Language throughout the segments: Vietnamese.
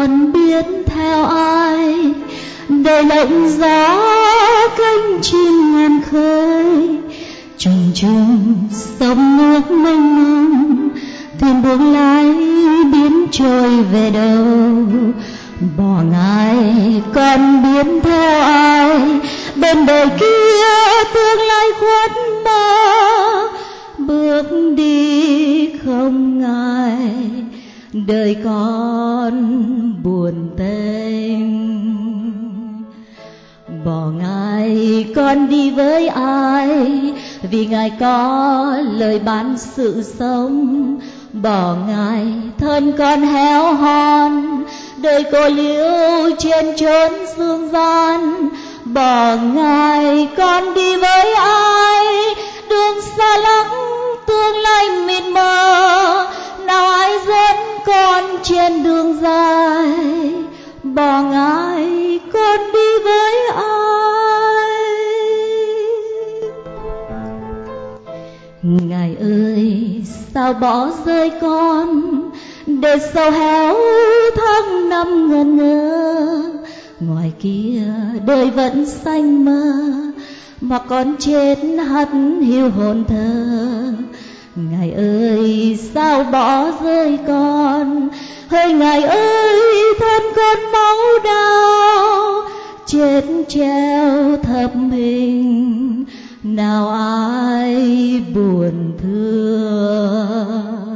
còn biết theo ai, để lộng gió cánh chim ngàn khơi, trùng trùng sông nước mênh mông, thuyền buông lái biến trôi về đâu. Bỏ ngài còn biết theo ai, bên đời kia tương lai khuất mơ, bước đi không ngại đời con buồn tênh. Bỏ ngài con đi với ai, vì ngài có lời ban sự sống. Bỏ ngài thân con héo hon, đời cô liễu trên chốn dương gian. Bỏ ngài con đi với ai, đường xa lắm tương lai mịt mờ, nào ai dẫn con trên đường dài. Bỏ ngài con đi với ai. Ngài ơi sao bỏ rơi con, để sầu héo tháng năm ngần ngơ. Ngoài kia đời vẫn xanh mơ, mà con chết hắt hiu hồn thơ. Ngài ơi sao bỏ rơi con, hỡi Ngài ơi thân con máu đau. Chết treo thập hình, nào ai buồn thương.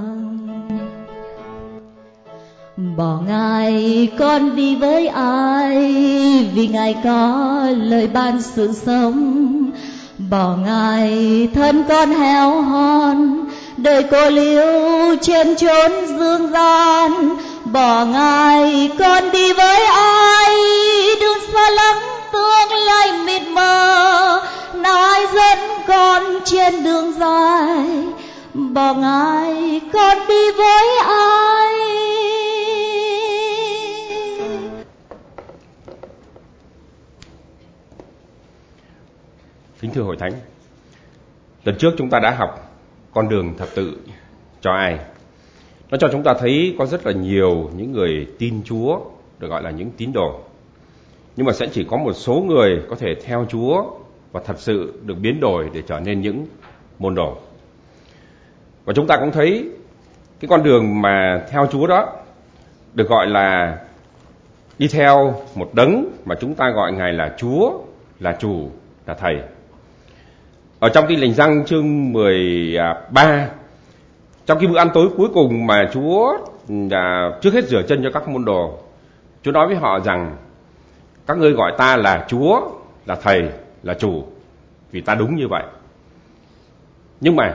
Bỏ Ngài con đi với ai, vì Ngài có lời ban sự sống. Bỏ Ngài thân con héo hon, đời cô liễu trên chốn dương gian. Bỏ Ngài con đi với ai, đường xa lắm tương lai mịt mờ, nào ai dẫn con trên đường dài. Bỏ Ngài con đi với ai. Kính thưa Hội Thánh, lần trước chúng ta đã học con đường thập tự cho ai. Nó cho chúng ta thấy có rất là nhiều những người tin Chúa, được gọi là những tín đồ. Nhưng mà sẽ chỉ có một số người có thể theo Chúa và thật sự được biến đổi để trở nên những môn đồ. Và chúng ta cũng thấy cái con đường mà theo Chúa đó được gọi là đi theo một đấng mà chúng ta gọi Ngài là Chúa, là Chủ, là Thầy. Ở trong Tin Lành Giăng chương 13, trong cái bữa ăn tối cuối cùng mà Chúa trước hết rửa chân cho các môn đồ, Chúa nói với họ rằng: các ngươi gọi ta là Chúa, là Thầy, là Chủ, vì ta đúng như vậy. Nhưng mà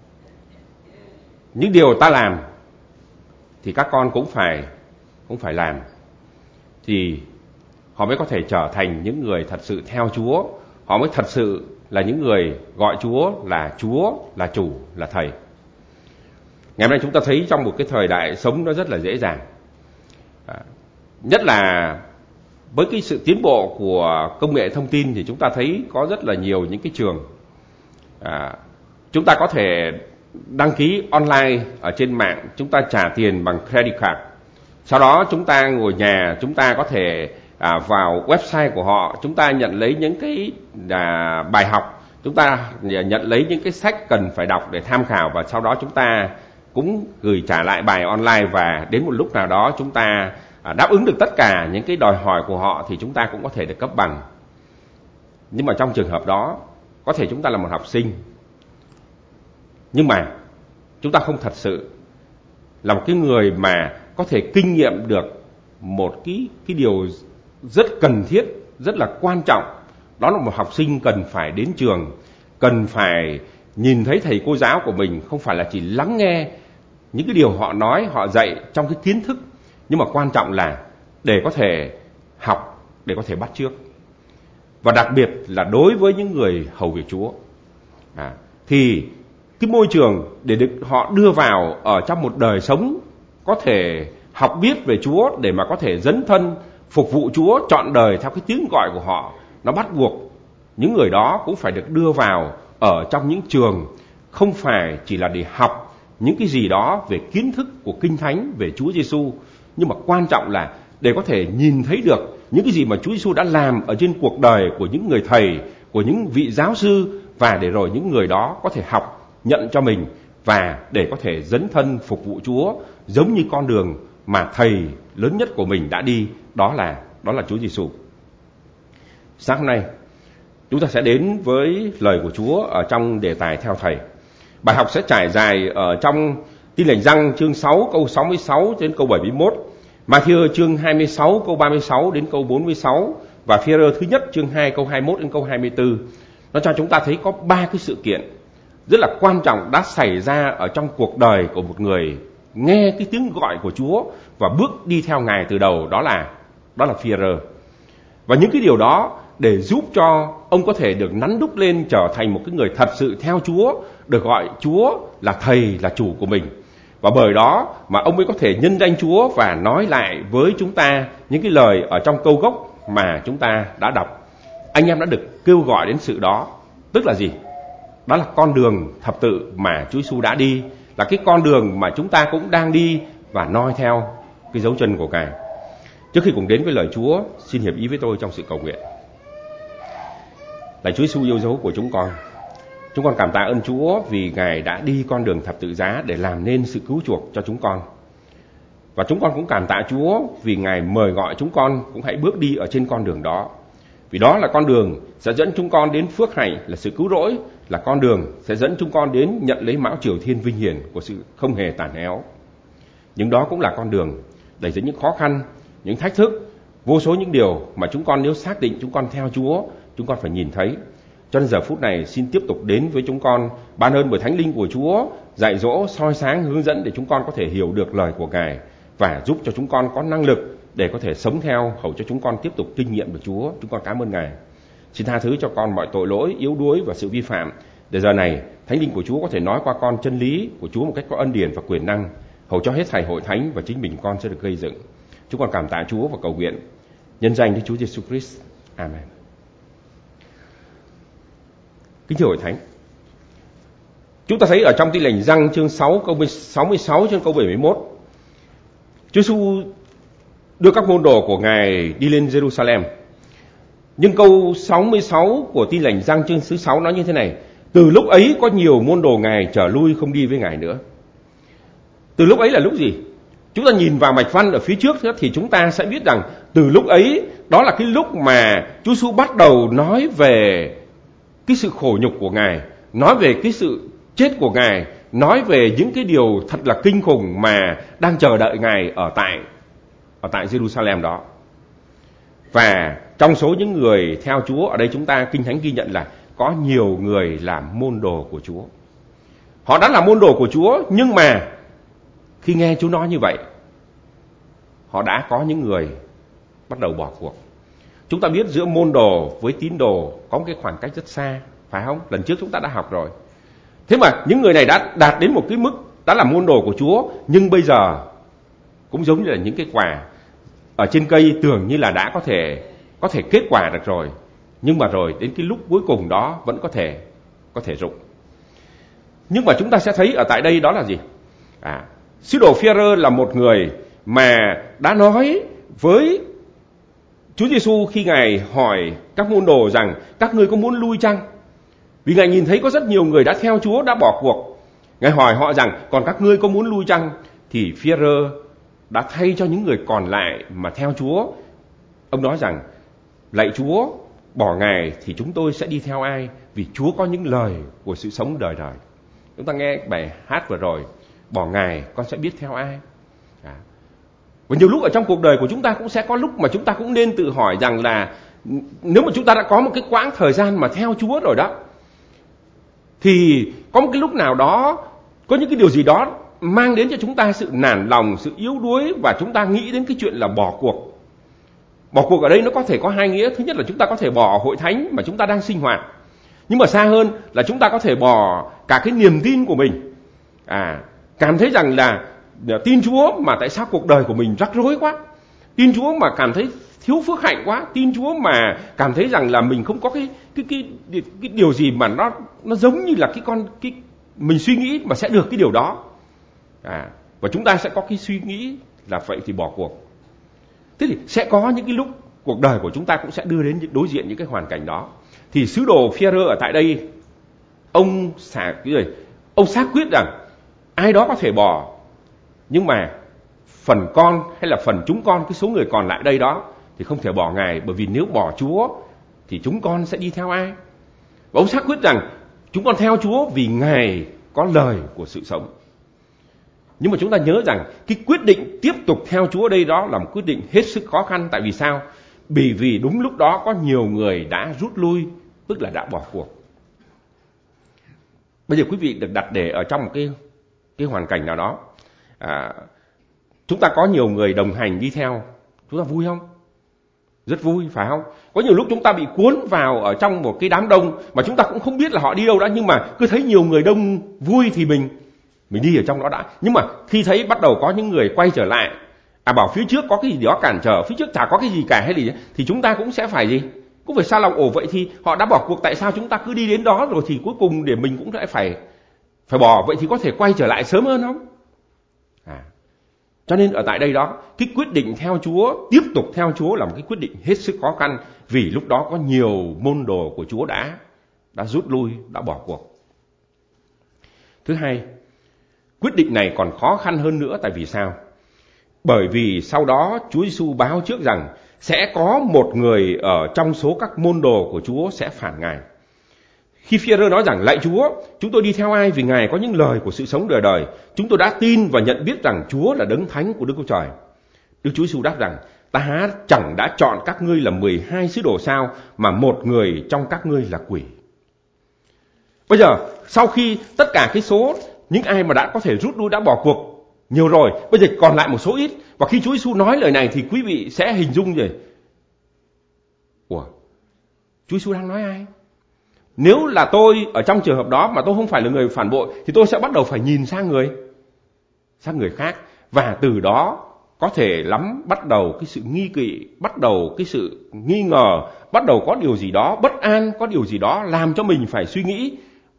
những điều ta làm thì các con cũng phải làm, thì họ mới có thể trở thành những người thật sự theo Chúa. Họ mới thật sự là những người gọi Chúa, là Chủ, là Thầy. Ngày hôm nay chúng ta thấy trong một cái thời đại sống nó rất là dễ dàng, nhất là với cái sự tiến bộ của công nghệ thông tin, thì chúng ta thấy có rất là nhiều những cái trường chúng ta có thể đăng ký online ở trên mạng, chúng ta trả tiền bằng credit card. Sau đó chúng ta ngồi nhà, chúng ta có thể vào website của họ, chúng ta nhận lấy những cái bài học, chúng ta nhận lấy những cái sách cần phải đọc để tham khảo, và sau đó chúng ta cũng gửi trả lại bài online, và đến một lúc nào đó chúng ta đáp ứng được tất cả những cái đòi hỏi của họ thì chúng ta cũng có thể được cấp bằng. Nhưng mà trong trường hợp đó, có thể chúng ta là một học sinh, nhưng mà chúng ta không thật sự là một cái người mà có thể kinh nghiệm được một cái điều rất cần thiết, rất là quan trọng. Đó là một học sinh cần phải đến trường, cần phải nhìn thấy thầy cô giáo của mình, không phải là chỉ lắng nghe những cái điều họ nói, họ dạy trong cái kiến thức, nhưng mà quan trọng là để có thể học, để có thể bắt chước. Và đặc biệt là đối với những người hầu việc Chúa, thì cái môi trường để được họ đưa vào ở trong một đời sống có thể học biết về Chúa, để mà có thể dấn thân phục vụ Chúa trọn đời theo cái tiếng gọi của họ, nó bắt buộc những người đó cũng phải được đưa vào ở trong những trường, không phải chỉ là để học những cái gì đó về kiến thức của Kinh Thánh về Chúa Giêsu, nhưng mà quan trọng là để có thể nhìn thấy được những cái gì mà Chúa Giêsu đã làm ở trên cuộc đời của những người thầy, của những vị giáo sư, và để rồi những người đó có thể học, nhận cho mình và để có thể dấn thân phục vụ Chúa, giống như con đường mà thầy lớn nhất của mình đã đi, đó là Chúa Giêsu. Sáng hôm nay chúng ta sẽ đến với lời của Chúa ở trong đề tài theo thầy. Bài học sẽ trải dài ở trong Tin lành Giăng chương 6 câu 66 đến câu 71, Ma-thi-ơ chương 26 câu 36 đến câu 46 và Phi-e-rơ thứ nhất chương 2 câu 21 đến câu 24. Nó cho chúng ta thấy có 3 cái sự kiện rất là quan trọng đã xảy ra ở trong cuộc đời của một người nghe cái tiếng gọi của Chúa và bước đi theo Ngài từ đầu, đó là Phi-e-rơ. Và những cái điều đó để giúp cho ông có thể được nắn đúc lên trở thành một cái người thật sự theo Chúa, được gọi Chúa là thầy, là chủ của mình. Và bởi đó mà ông mới có thể nhân danh Chúa và nói lại với chúng ta những cái lời ở trong câu gốc mà chúng ta đã đọc. Anh em đã được kêu gọi đến sự đó, tức là gì? Đó là con đường thập tự mà Chúa Giêsu đã đi, là cái con đường mà chúng ta cũng đang đi và noi theo cái dấu chân của Ngài. Trước khi cùng đến với lời Chúa, xin hiệp ý với tôi trong sự cầu nguyện. Lạy Chúa Giêsu yêu dấu của chúng con cảm tạ ơn Chúa vì Ngài đã đi con đường thập tự giá để làm nên sự cứu chuộc cho chúng con. Và chúng con cũng cảm tạ Chúa vì Ngài mời gọi chúng con cũng hãy bước đi ở trên con đường đó. Vì đó là con đường sẽ dẫn chúng con đến phước hạnh, là sự cứu rỗi, là con đường sẽ dẫn chúng con đến nhận lấy mão triều thiên vinh hiển của sự không hề tàn héo. Nhưng đó cũng là con đường đầy dẫy những khó khăn, những thách thức, vô số những điều mà chúng con nếu xác định chúng con theo Chúa, chúng con phải nhìn thấy. Cho nên giờ phút này xin tiếp tục đến với chúng con, ban ơn bởi Thánh Linh của Chúa, dạy dỗ, soi sáng, hướng dẫn để chúng con có thể hiểu được lời của Ngài và giúp cho chúng con có năng lực để có thể sống theo, hầu cho chúng con tiếp tục kinh nghiệm được Chúa. Chúng con cảm ơn Ngài. Xin tha thứ cho con mọi tội lỗi, yếu đuối và sự vi phạm, để giờ này Thánh Linh của Chúa có thể nói qua con chân lý của Chúa một cách có ân điển và quyền năng, hầu cho hết thảy hội thánh và chính mình con sẽ được gây dựng. Chúng con cảm tạ Chúa và cầu nguyện nhân danh Đức Chúa Giêsu Christ. Amen. Kính thưa hội thánh, chúng ta thấy ở trong Tin lành Giăng chương 6 câu 66 đến câu 71, Chúa Giêsu đưa các môn đồ của Ngài đi lên Jerusalem. Nhưng câu 66 của Tin lành Giăng chương thứ 6 nói như thế này: từ lúc ấy có nhiều môn đồ Ngài trở lui không đi với Ngài nữa. Từ lúc ấy là lúc gì? Chúng ta nhìn vào mạch văn ở phía trước thì chúng ta sẽ biết rằng từ lúc ấy, đó là cái lúc mà Chúa Giêsu bắt đầu nói về cái sự khổ nhục của Ngài, nói về cái sự chết của Ngài, nói về những cái điều thật là kinh khủng mà đang chờ đợi Ngài ở tại Jerusalem đó. Và trong số những người theo Chúa ở đây, chúng ta Kinh Thánh ghi nhận là có nhiều người làm môn đồ của Chúa. Họ đã là môn đồ của Chúa, nhưng mà khi nghe Chúa nói như vậy, họ đã có những người bắt đầu bỏ cuộc. Chúng ta biết giữa môn đồ với tín đồ có một cái khoảng cách rất xa, phải không? Lần trước chúng ta đã học rồi. Thế mà những người này đã đạt đến một cái mức đã là môn đồ của Chúa, nhưng bây giờ cũng giống như là những cái quả ở trên cây, tưởng như là đã có thể kết quả được rồi, nhưng mà rồi đến cái lúc cuối cùng đó vẫn có thể rụng. Nhưng mà chúng ta sẽ thấy ở tại đây đó là gì? Sứ đồ Phi-e-rơ là một người mà đã nói với Chúa Giêsu khi Ngài hỏi các môn đồ rằng các ngươi có muốn lui chăng? Vì Ngài nhìn thấy có rất nhiều người đã theo Chúa, đã bỏ cuộc. Ngài hỏi họ rằng còn các ngươi có muốn lui chăng? Thì Phi-e-rơ đã thay cho những người còn lại mà theo Chúa. Ông nói rằng lạy Chúa, bỏ Ngài thì chúng tôi sẽ đi theo ai? Vì Chúa có những lời của sự sống đời đời. Chúng ta nghe bài hát vừa rồi, bỏ Ngài con sẽ biết theo ai. Và nhiều lúc ở trong cuộc đời của chúng ta cũng sẽ có lúc mà chúng ta cũng nên tự hỏi rằng là nếu mà chúng ta đã có một cái quãng thời gian mà theo Chúa rồi đó, thì có một cái lúc nào đó có những cái điều gì đó mang đến cho chúng ta sự nản lòng, sự yếu đuối, và chúng ta nghĩ đến cái chuyện là bỏ cuộc. Bỏ cuộc ở đây nó có thể có hai nghĩa. Thứ nhất là chúng ta có thể bỏ hội thánh mà chúng ta đang sinh hoạt, nhưng mà xa hơn là chúng ta có thể bỏ cả cái niềm tin của mình. Cảm thấy rằng là tin Chúa mà tại sao cuộc đời của mình rắc rối quá, tin Chúa mà cảm thấy thiếu phước hạnh quá, tin Chúa mà cảm thấy rằng là mình không có cái điều gì mà nó giống như là cái mình suy nghĩ mà sẽ được cái điều đó. Và chúng ta sẽ có cái suy nghĩ là vậy thì bỏ cuộc. Thế thì sẽ có những cái lúc cuộc đời của chúng ta cũng sẽ đưa đến đối diện những cái hoàn cảnh đó. Thì sứ đồ Phi-e-rơ ở tại đây, ông xác quyết rằng ai đó có thể bỏ, nhưng mà phần con hay là phần chúng con, cái số người còn lại đây đó thì không thể bỏ Ngài, bởi vì nếu bỏ Chúa thì chúng con sẽ đi theo ai? Và ông xác quyết rằng chúng con theo Chúa vì Ngài có lời của sự sống. Nhưng mà chúng ta nhớ rằng cái quyết định tiếp tục theo Chúa đây đó là một quyết định hết sức khó khăn. Tại vì sao? Bởi vì đúng lúc đó có nhiều người đã rút lui, tức là đã bỏ cuộc. Bây giờ quý vị được đặt để ở trong một cái hoàn cảnh nào đó. Chúng ta có nhiều người đồng hành đi theo, chúng ta vui không? Rất vui, phải không? Có nhiều lúc chúng ta bị cuốn vào ở trong một cái đám đông mà chúng ta cũng không biết là họ đi đâu đã, nhưng mà cứ thấy nhiều người đông vui thì mình đi ở trong đó đã. Nhưng mà khi thấy bắt đầu có những người quay trở lại, bảo phía trước có cái gì đó cản trở, phía trước chả có cái gì cả hay gì, thì chúng ta cũng sẽ phải gì? Cũng phải xa lòng. Vậy thì họ đã bỏ cuộc, tại sao chúng ta cứ đi đến đó rồi thì cuối cùng để mình cũng lại phải bỏ? Vậy thì có thể quay trở lại sớm hơn không? Cho nên ở tại đây đó, cái quyết định theo Chúa, tiếp tục theo Chúa là một cái quyết định hết sức khó khăn, vì lúc đó có nhiều môn đồ của Chúa đã rút lui, đã bỏ cuộc. Thứ hai, quyết định này còn khó khăn hơn nữa. Tại vì sao? Bởi vì sau đó Chúa Giêsu báo trước rằng sẽ có một người ở trong số các môn đồ của Chúa sẽ phản Ngài. Khi Phi-e-rơ nói rằng lạy Chúa, chúng tôi đi theo ai vì Ngài có những lời của sự sống đời đời. Chúng tôi đã tin và nhận biết rằng Chúa là đấng thánh của Đức Chúa Trời. Đức Chúa Giêsu đáp rằng ta chẳng đã chọn các ngươi là 12 sứ đồ sao, mà một người trong các ngươi là quỷ. Bây giờ sau khi tất cả cái số những ai mà đã có thể rút lui đã bỏ cuộc nhiều rồi, bây giờ còn lại một số ít. Và khi Chúa Giêsu nói lời này thì quý vị sẽ hình dung gì? Ủa, Chúa Giêsu đang nói ai? Nếu là tôi ở trong trường hợp đó mà tôi không phải là người phản bội thì tôi sẽ bắt đầu phải nhìn sang người khác, và từ đó có thể bắt đầu cái sự nghi kỵ, bắt đầu cái sự nghi ngờ, bắt đầu có điều gì đó bất an, có điều gì đó làm cho mình phải suy nghĩ.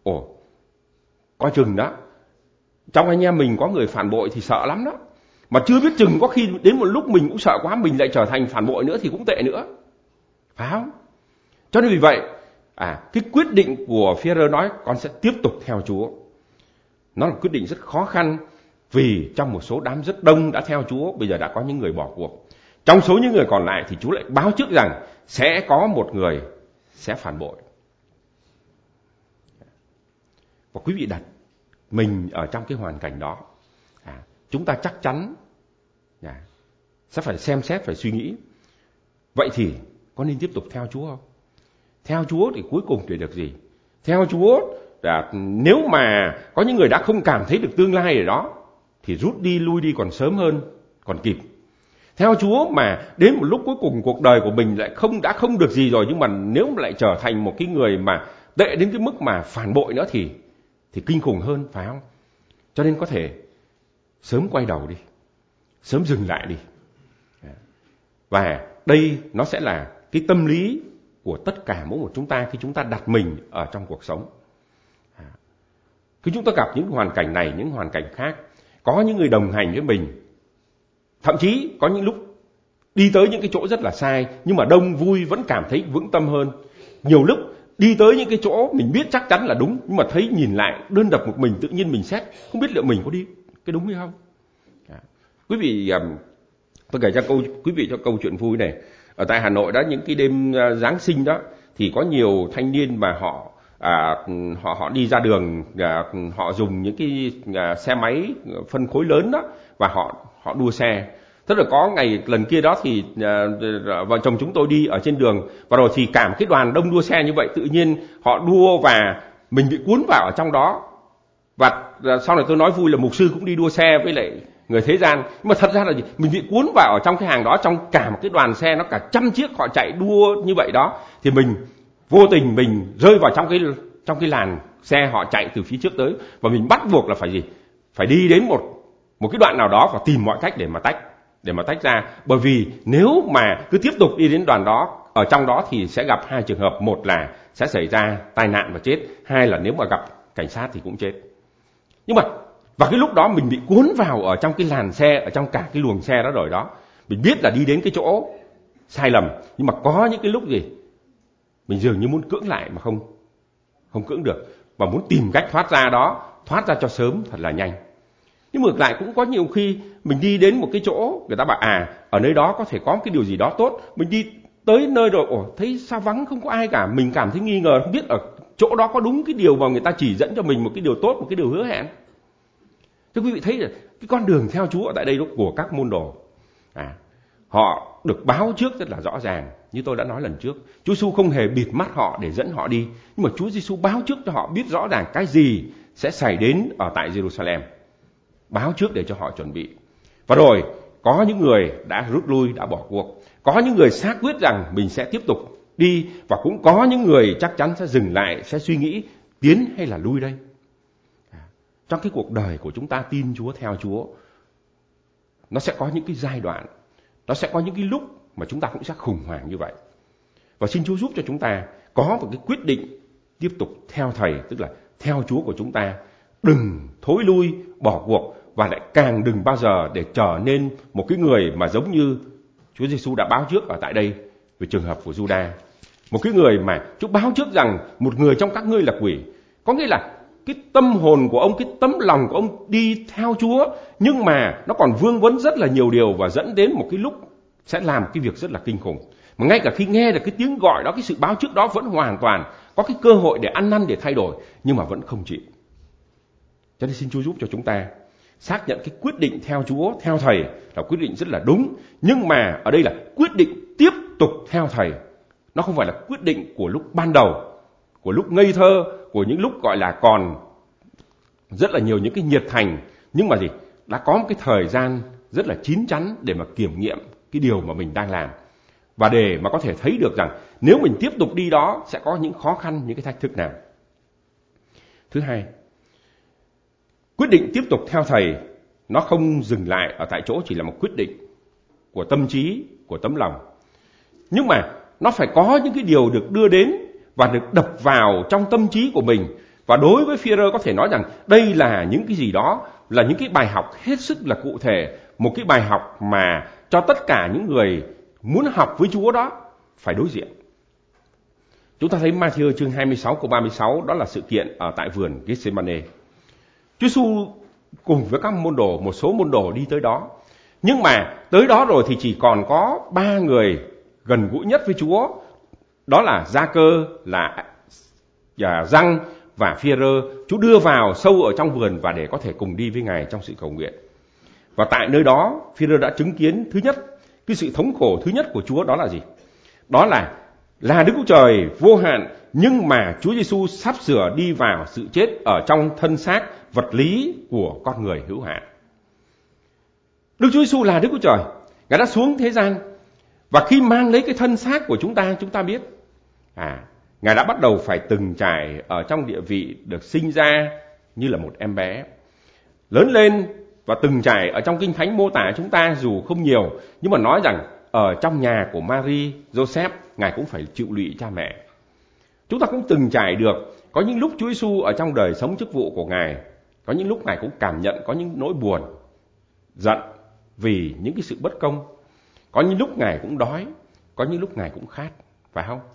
Coi chừng đó, trong anh em mình có người phản bội thì sợ lắm đó. Mà chưa biết chừng có khi đến một lúc mình cũng sợ quá, mình lại trở thành phản bội nữa thì cũng tệ nữa, phải không? Cho nên vì vậy cái quyết định của Phi-e-rơ nói con sẽ tiếp tục theo Chúa, nó là quyết định rất khó khăn, vì trong một số đám rất đông đã theo Chúa, bây giờ đã có những người bỏ cuộc. Trong số những người còn lại thì Chúa lại báo trước rằng sẽ có một người sẽ phản bội. Và quý vị đặt mình ở trong cái hoàn cảnh đó, chúng ta chắc chắn sẽ phải xem xét, phải suy nghĩ. Vậy thì có nên tiếp tục theo Chúa không? Theo Chúa thì cuối cùng để được gì? Theo Chúa là nếu mà có những người đã không cảm thấy được tương lai ở đó thì rút đi, lui đi còn sớm hơn, còn kịp. Theo Chúa mà đến một lúc cuối cùng cuộc đời của mình lại đã không được gì rồi, nhưng mà nếu mà lại trở thành một cái người mà tệ đến cái mức mà phản bội nữa thì kinh khủng hơn, phải không? Cho nên có thể sớm quay đầu đi, sớm dừng lại đi. Và đây nó sẽ là cái tâm lý của tất cả mỗi một chúng ta khi chúng ta đặt mình ở trong cuộc sống. Khi chúng ta gặp những hoàn cảnh này, những hoàn cảnh khác, có những người đồng hành với mình, thậm chí có những lúc đi tới những cái chỗ rất là sai, nhưng mà đông vui vẫn cảm thấy vững tâm hơn. Nhiều lúc đi tới những cái chỗ mình biết chắc chắn là đúng, nhưng mà thấy nhìn lại đơn độc một mình, tự nhiên mình xét không biết liệu mình có đi cái đúng hay không. Quý vị, tôi kể cho quý vị cho câu chuyện vui này. Ở tại Hà Nội đó, những cái đêm Giáng sinh đó thì có nhiều thanh niên mà họ đi ra đường, họ dùng những cái xe máy phân khối lớn đó, và họ đua xe. Tức là có lần kia đó thì vợ chồng chúng tôi đi ở trên đường, và rồi thì cả một cái đoàn đông đua xe như vậy, tự nhiên họ đua và mình bị cuốn vào ở trong đó. Và sau này tôi nói vui là mục sư cũng đi đua xe với lại người thế gian, nhưng mà thật ra là gì? Mình bị cuốn vào ở trong cái hàng đó, trong cả một cái đoàn xe nó cả 100 chiếc họ chạy đua như vậy đó, thì mình vô tình mình rơi vào trong cái làn xe họ chạy từ phía trước tới, và mình bắt buộc là phải gì? Phải đi đến một cái đoạn nào đó và tìm mọi cách để mà tách ra. Bởi vì nếu mà cứ tiếp tục đi đến đoàn đó, ở trong đó thì sẽ gặp hai trường hợp: một là sẽ xảy ra tai nạn và chết, hai là nếu mà gặp cảnh sát thì cũng chết. Nhưng mà và cái lúc đó mình bị cuốn vào ở trong cái làn xe, ở trong cả cái luồng xe đó rồi đó, Mình biết là đi đến cái chỗ sai lầm, nhưng mà có những cái lúc gì mình dường như muốn cưỡng lại mà không cưỡng được, và muốn tìm cách thoát ra cho sớm thật là nhanh. Nhưng ngược lại cũng có nhiều khi mình đi đến một cái chỗ người ta bảo ở nơi đó có thể có cái điều gì đó tốt, mình đi tới nơi rồi thấy sao vắng không có ai cả, mình cảm thấy nghi ngờ không biết ở chỗ đó có đúng cái điều mà người ta chỉ dẫn cho mình một cái điều tốt, một cái điều hứa hẹn. Thưa quý vị thấy là cái con đường theo Chúa ở tại đây của các môn đồ, họ được báo trước rất là rõ ràng. Như tôi đã nói lần trước, Chúa Giêsu không hề bịt mắt họ để dẫn họ đi, nhưng mà Chúa Giêsu báo trước cho họ biết rõ ràng cái gì sẽ xảy đến ở tại Jerusalem, báo trước để cho họ chuẩn bị. Và rồi có những người đã rút lui, đã bỏ cuộc, có những người xác quyết rằng mình sẽ tiếp tục đi, và cũng có những người chắc chắn sẽ dừng lại, sẽ suy nghĩ tiến hay là lui đây. Trong cái cuộc đời của chúng ta tin Chúa, theo Chúa, nó sẽ có những cái giai đoạn, nó sẽ có những cái lúc mà chúng ta cũng sẽ khủng hoảng như vậy. Và xin Chúa giúp cho chúng ta có một cái quyết định tiếp tục theo Thầy, tức là theo Chúa của chúng ta. Đừng thối lui, bỏ cuộc, và lại càng đừng bao giờ để trở nên một cái người mà giống như Chúa Giêsu đã báo trước ở tại đây về trường hợp của Juda. Một cái người mà Chúa báo trước rằng một người trong các ngươi là quỷ. Có nghĩa là cái tâm hồn của ông, cái tấm lòng của ông đi theo Chúa, nhưng mà nó còn vương vấn rất là nhiều điều, và dẫn đến một cái lúc sẽ làm cái việc rất là kinh khủng. Mà ngay cả khi nghe được cái tiếng gọi đó, cái sự báo trước đó vẫn hoàn toàn có cái cơ hội để ăn năn, để thay đổi, nhưng mà vẫn không chịu. Cho nên xin Chúa giúp cho chúng ta xác nhận cái quyết định theo Chúa, theo Thầy là quyết định rất là đúng, nhưng mà ở đây là quyết định tiếp tục theo Thầy. Nó không phải là quyết định của lúc ban đầu, của lúc ngây thơ, của những lúc gọi là còn rất là nhiều những cái nhiệt thành, nhưng mà đã có một cái thời gian rất là chín chắn để mà kiểm nghiệm cái điều mà mình đang làm, và để mà có thể thấy được rằng nếu mình tiếp tục đi đó sẽ có những khó khăn, những cái thách thức nào. Thứ hai, quyết định tiếp tục theo Thầy nó không dừng lại ở tại chỗ chỉ là một quyết định của tâm trí, của tấm lòng, nhưng mà nó phải có những cái điều được đưa đến và được đập vào trong tâm trí của mình. Và đối với Phi-e-rơ có thể nói rằng đây là những cái gì đó, là những cái bài học hết sức là cụ thể, một cái bài học mà cho tất cả những người muốn học với Chúa đó phải đối diện. Chúng ta thấy Ma-thi-ơ chương 26 câu 36, đó là sự kiện ở tại vườn Gethsemane. Chúa Giêsu cùng với các môn đồ, một số môn đồ đi tới đó, nhưng mà tới đó rồi thì chỉ còn có 3 người gần gũi nhất với Chúa, đó là Gia-cơ, là Giăng và Phi-e-rơ. Chúa đưa vào sâu ở trong vườn và để có thể cùng đi với Ngài trong sự cầu nguyện. Và tại nơi đó, Phi-e-rơ đã chứng kiến thứ nhất, cái sự thống khổ thứ nhất của Chúa đó là gì? Đó là Đức Chúa Trời vô hạn, nhưng mà Chúa Giêsu sắp sửa đi vào sự chết ở trong thân xác vật lý của con người hữu hạn. Đức Chúa Giêsu là Đức Chúa Trời, Ngài đã xuống thế gian, và khi mang lấy cái thân xác của chúng ta biết Ngài đã bắt đầu phải từng trải ở trong địa vị được sinh ra như là một em bé, lớn lên và từng trải ở trong Kinh Thánh mô tả chúng ta dù không nhiều, nhưng mà nói rằng ở trong nhà của Mary, Joseph, Ngài cũng phải chịu lụy cha mẹ. Chúng ta cũng từng trải được, có những lúc Chúa Giêsu ở trong đời sống chức vụ của Ngài, có những lúc Ngài cũng cảm nhận có những nỗi buồn, giận vì những cái sự bất công. Có những lúc Ngài cũng đói, có những lúc Ngài cũng khát, phải không?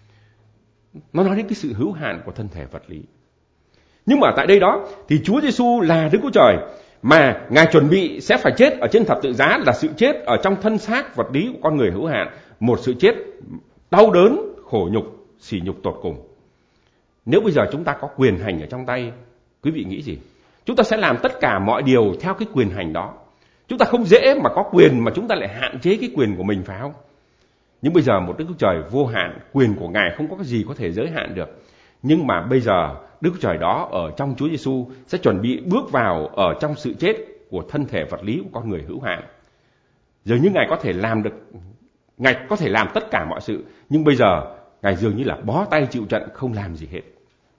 Nó nói đến cái sự hữu hạn của thân thể vật lý. Nhưng mà tại đây đó thì Chúa Giêsu là Đức Chúa Trời, mà Ngài chuẩn bị sẽ phải chết ở trên thập tự giá, là sự chết ở trong thân xác vật lý của con người hữu hạn, một sự chết đau đớn, khổ nhục, sỉ nhục tột cùng. Nếu bây giờ chúng ta có quyền hành ở trong tay, quý vị nghĩ gì? Chúng ta sẽ làm tất cả mọi điều theo cái quyền hành đó. Chúng ta không dễ mà có quyền mà chúng ta lại hạn chế cái quyền của mình, phải không? Nhưng bây giờ một Đức Chúa Trời vô hạn, quyền của Ngài không có cái gì có thể giới hạn được. Nhưng mà bây giờ Đức Chúa Trời đó ở trong Chúa Giêsu sẽ chuẩn bị bước vào ở trong sự chết của thân thể vật lý của con người hữu hạn. Giờ như Ngài có thể làm được, Ngài có thể làm tất cả mọi sự, nhưng bây giờ Ngài dường như là bó tay chịu trận, không làm gì hết.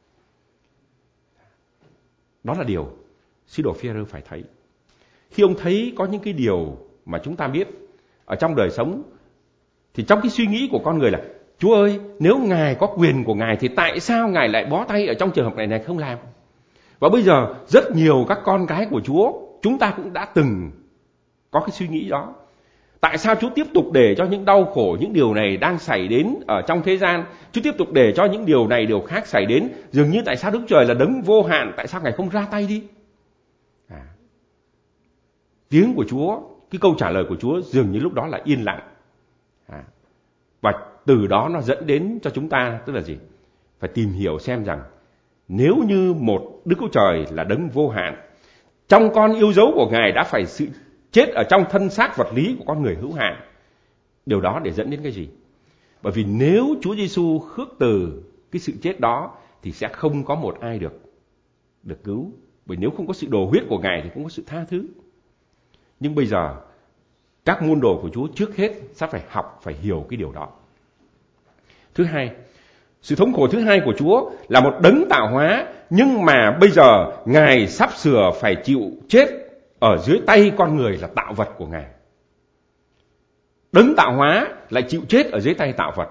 Đó là điều sứ đồ Phi-e-rơ phải thấy. Khi ông thấy có những cái điều mà chúng ta biết ở trong đời sống, thì trong cái suy nghĩ của con người là Chúa ơi, nếu Ngài có quyền của Ngài thì tại sao Ngài lại bó tay ở trong trường hợp này không làm? Và bây giờ rất nhiều các con cái của Chúa, chúng ta cũng đã từng có cái suy nghĩ đó. Tại sao Chúa tiếp tục để cho những đau khổ, những điều này đang xảy đến ở trong thế gian? Chúa tiếp tục để cho những điều này, điều khác xảy đến. Dường như tại sao Đức Trời là đấng vô hạn, tại sao Ngài không ra tay đi? Tiếng của Chúa, cái câu trả lời của Chúa dường như lúc đó là yên lặng. Và từ đó nó dẫn đến cho chúng ta, tức là gì? Phải tìm hiểu xem rằng nếu như một Đức Chúa Trời là đấng vô hạn, trong con yêu dấu của Ngài đã phải sự chết ở trong thân xác vật lý của con người hữu hạn. Điều đó để dẫn đến cái gì? Bởi vì nếu Chúa Giêsu khước từ cái sự chết đó thì sẽ không có một ai được cứu. Bởi nếu không có sự đổ huyết của Ngài thì không có sự tha thứ. Nhưng bây giờ các môn đồ của Chúa trước hết sẽ phải học, phải hiểu cái điều đó. Thứ hai, sự thống khổ thứ hai của Chúa là một đấng tạo hóa, nhưng mà bây giờ Ngài sắp sửa phải chịu chết ở dưới tay con người là tạo vật của Ngài. Đấng tạo hóa lại chịu chết ở dưới tay tạo vật.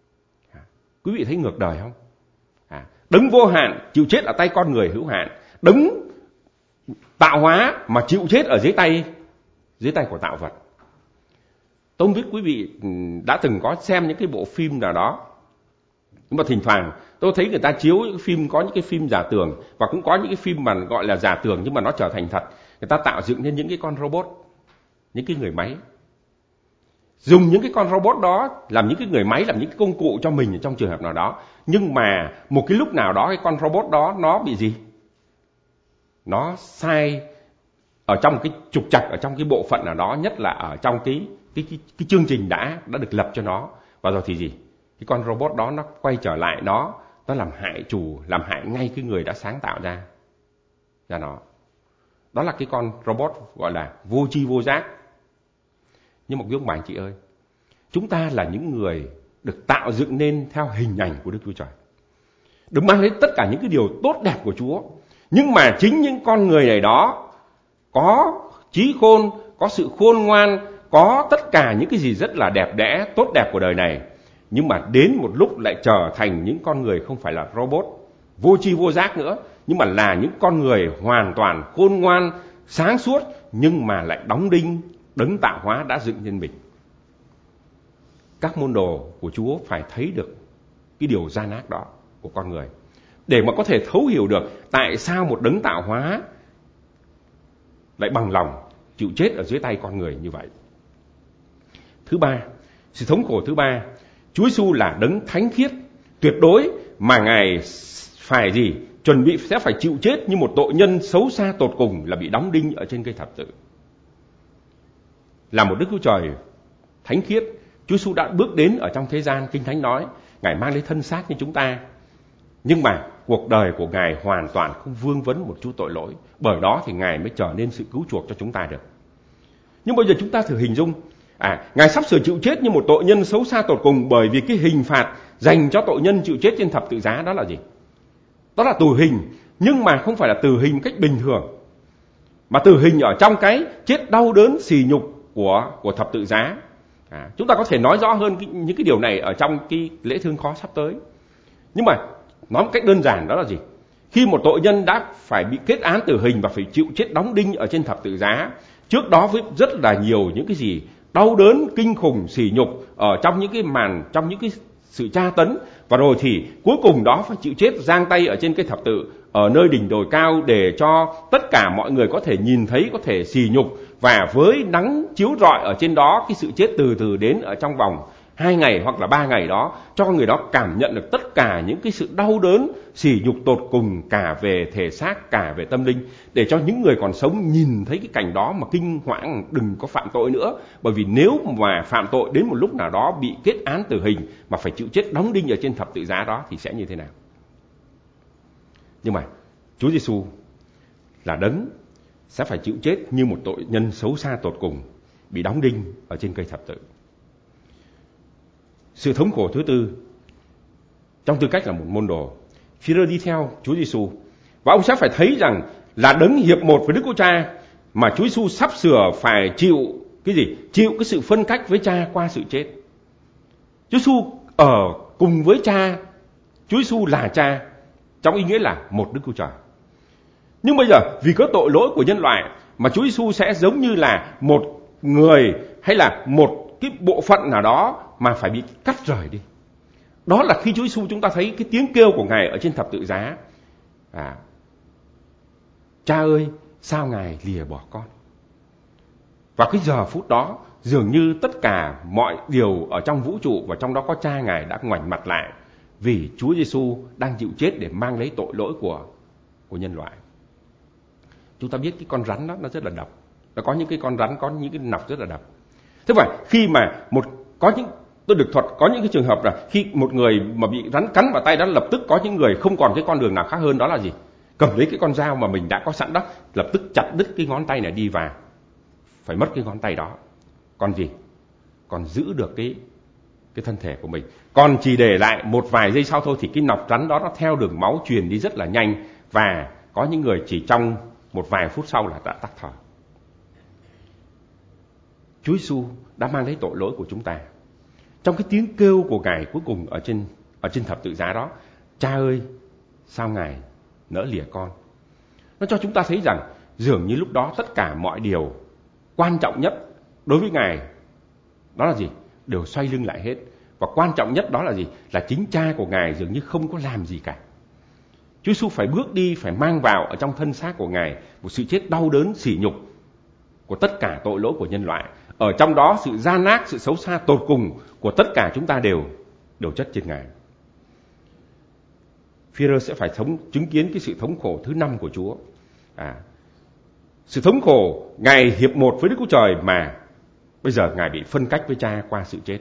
Quý vị thấy ngược đời không? Đấng vô hạn chịu chết ở tay con người hữu hạn, đấng tạo hóa mà chịu chết ở dưới tay của tạo vật. Tôi không biết quý vị đã từng có xem những cái bộ phim nào đó, nhưng mà thỉnh thoảng tôi thấy người ta chiếu những phim, có những cái phim giả tưởng và cũng có những cái phim mà gọi là giả tưởng nhưng mà nó trở thành thật. Người ta tạo dựng nên những cái con robot, những cái người máy, dùng những cái con robot đó làm những cái người máy, làm những cái công cụ cho mình trong trường hợp nào đó. Nhưng mà một cái lúc nào đó cái con robot đó nó bị gì? Nó sai ở trong cái trục trặc, ở trong cái bộ phận nào đó, nhất là ở trong cái chương trình đã được lập cho nó. Và rồi thì gì? Cái con robot đó nó quay trở lại, nó làm hại làm hại ngay cái người đã sáng tạo ra nó. Đó là cái con robot gọi là vô tri vô giác. Nhưng mà quý ông bà anh chị ơi, chúng ta là những người được tạo dựng nên theo hình ảnh của Đức Chúa Trời, được mang đến tất cả những cái điều tốt đẹp của Chúa. Nhưng mà chính những con người này đó có trí khôn, có sự khôn ngoan, có tất cả những cái gì rất là đẹp đẽ, tốt đẹp của đời này, nhưng mà đến một lúc lại trở thành những con người không phải là robot, vô tri vô giác nữa, nhưng mà là những con người hoàn toàn khôn ngoan, sáng suốt, nhưng mà lại đóng đinh đấng tạo hóa đã dựng nên mình. Các môn đồ của Chúa phải thấy được cái điều gian ác đó của con người, để mà có thể thấu hiểu được tại sao một đấng tạo hóa lại bằng lòng chịu chết ở dưới tay con người như vậy. Thứ ba, sự thống khổ thứ ba, Chúa Giêsu là đấng thánh khiết tuyệt đối mà Ngài phải gì? Chuẩn bị sẽ phải chịu chết như một tội nhân xấu xa tột cùng, là bị đóng đinh ở trên cây thập tự. Là một Đức Chúa Trời thánh khiết, Chúa Giêsu đã bước đến ở trong thế gian. Kinh Thánh nói Ngài mang lấy thân xác như chúng ta, nhưng mà cuộc đời của Ngài hoàn toàn không vương vấn một chút tội lỗi. Bởi đó thì Ngài mới trở nên sự cứu chuộc cho chúng ta được. Nhưng bây giờ chúng ta thử hình dung, Ngài sắp sửa chịu chết như một tội nhân xấu xa tột cùng, bởi vì cái hình phạt dành cho tội nhân chịu chết trên thập tự giá đó là gì? Đó là tử hình, nhưng mà không phải là tử hình cách bình thường, mà tử hình ở trong cái chết đau đớn xỉ nhục của thập tự giá. Chúng ta có thể nói rõ hơn những cái điều này ở trong cái lễ thương khó sắp tới. Nhưng mà nói một cách đơn giản đó là gì? Khi một tội nhân đã phải bị kết án tử hình và phải chịu chết đóng đinh ở trên thập tự giá, trước đó với rất là nhiều những cái gì đau đớn kinh khủng sỉ nhục ở trong những cái trong những cái sự tra tấn, và rồi thì cuối cùng đó phải chịu chết giang tay ở trên cái thập tự ở nơi đỉnh đồi cao, để cho tất cả mọi người có thể nhìn thấy, có thể sỉ nhục, và với nắng chiếu rọi ở trên đó, cái sự chết từ từ đến ở trong vòng 2 ngày hoặc là 3 ngày đó, cho người đó cảm nhận được tất cả những cái sự đau đớn sỉ nhục tột cùng, cả về thể xác, cả về tâm linh, để cho những người còn sống nhìn thấy cái cảnh đó mà kinh hoảng, đừng có phạm tội nữa. Bởi vì nếu mà phạm tội đến một lúc nào đó bị kết án tử hình mà phải chịu chết đóng đinh ở trên thập tự giá đó thì sẽ như thế nào? Nhưng mà Chúa Giêsu là đấng sẽ phải chịu chết như một tội nhân xấu xa tột cùng, bị đóng đinh ở trên cây thập tự. Sự thống khổ thứ tư, trong tư cách là một môn đồ, Phi-rơ đi theo Chúa Giêsu, và ông sẽ phải thấy rằng là đấng hiệp một với Đức Chúa Cha, mà Chúa Giêsu sắp sửa phải chịu cái gì? Chịu cái sự phân cách với Cha qua sự chết. Chúa Giêsu ở cùng với Cha, Chúa Giêsu là Cha, trong ý nghĩa là một Đức Chúa Trời. Nhưng bây giờ vì có tội lỗi của nhân loại mà Chúa Giêsu sẽ giống như là một người hay là một cái bộ phận nào đó mà phải bị cắt rời đi. Đó là khi Chúa Giêsu chúng ta thấy cái tiếng kêu của Ngài ở trên thập tự giá. Cha ơi, sao Ngài lìa bỏ con? Và cái giờ phút đó, dường như tất cả mọi điều ở trong vũ trụ và trong đó có Cha Ngài đã ngoảnh mặt lại, vì Chúa Giêsu đang chịu chết để mang lấy tội lỗi của nhân loại. Chúng ta biết cái con rắn đó nó rất là độc. Nó có những cái con rắn có những cái nọc rất là độc. Thế vậy khi mà tôi được thuật có những cái trường hợp là khi một người mà bị rắn cắn vào tay đó, lập tức có những người không còn cái con đường nào khác hơn, đó là gì? Cầm lấy cái con dao mà mình đã có sẵn đó, lập tức chặt đứt cái ngón tay này đi và phải mất cái ngón tay đó. Còn gì? Còn giữ được cái thân thể của mình. Còn chỉ để lại một vài giây sau thôi thì cái nọc rắn đó nó theo đường máu truyền đi rất là nhanh, và có những người chỉ trong một vài phút sau là đã tắt thở. Chúa Giêsu đã mang lấy tội lỗi của chúng ta. Trong cái tiếng kêu của Ngài cuối cùng ở trên thập tự giá đó, Cha ơi, sao Ngài nỡ lìa con? Nó cho chúng ta thấy rằng dường như lúc đó tất cả mọi điều quan trọng nhất đối với Ngài đó là gì? Đều xoay lưng lại hết. Và quan trọng nhất đó là gì? Là chính Cha của Ngài dường như không có làm gì cả. Chúa Giêsu phải bước đi, phải mang vào ở trong thân xác của Ngài một sự chết đau đớn, sỉ nhục của tất cả tội lỗi của nhân loại. Ở trong đó sự gian ác, sự xấu xa tột cùng của tất cả chúng ta đều chất trên Ngài. Phi-e-rơ sẽ phải chứng kiến cái sự thống khổ thứ 5 của Chúa. Sự thống khổ Ngài hiệp một với Đức Chúa Trời mà bây giờ Ngài bị phân cách với Cha qua sự chết.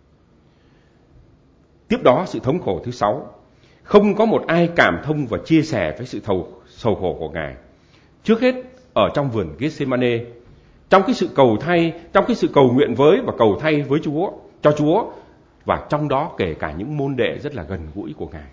Tiếp đó sự thống khổ thứ 6. Không có một ai cảm thông và chia sẻ với sự sầu khổ của Ngài. Trước hết ở trong vườn Gethsemane, trong cái sự cầu thay, trong cái sự cầu nguyện với và cầu thay với Chúa, cho Chúa, và trong đó kể cả những môn đệ rất là gần gũi của Ngài.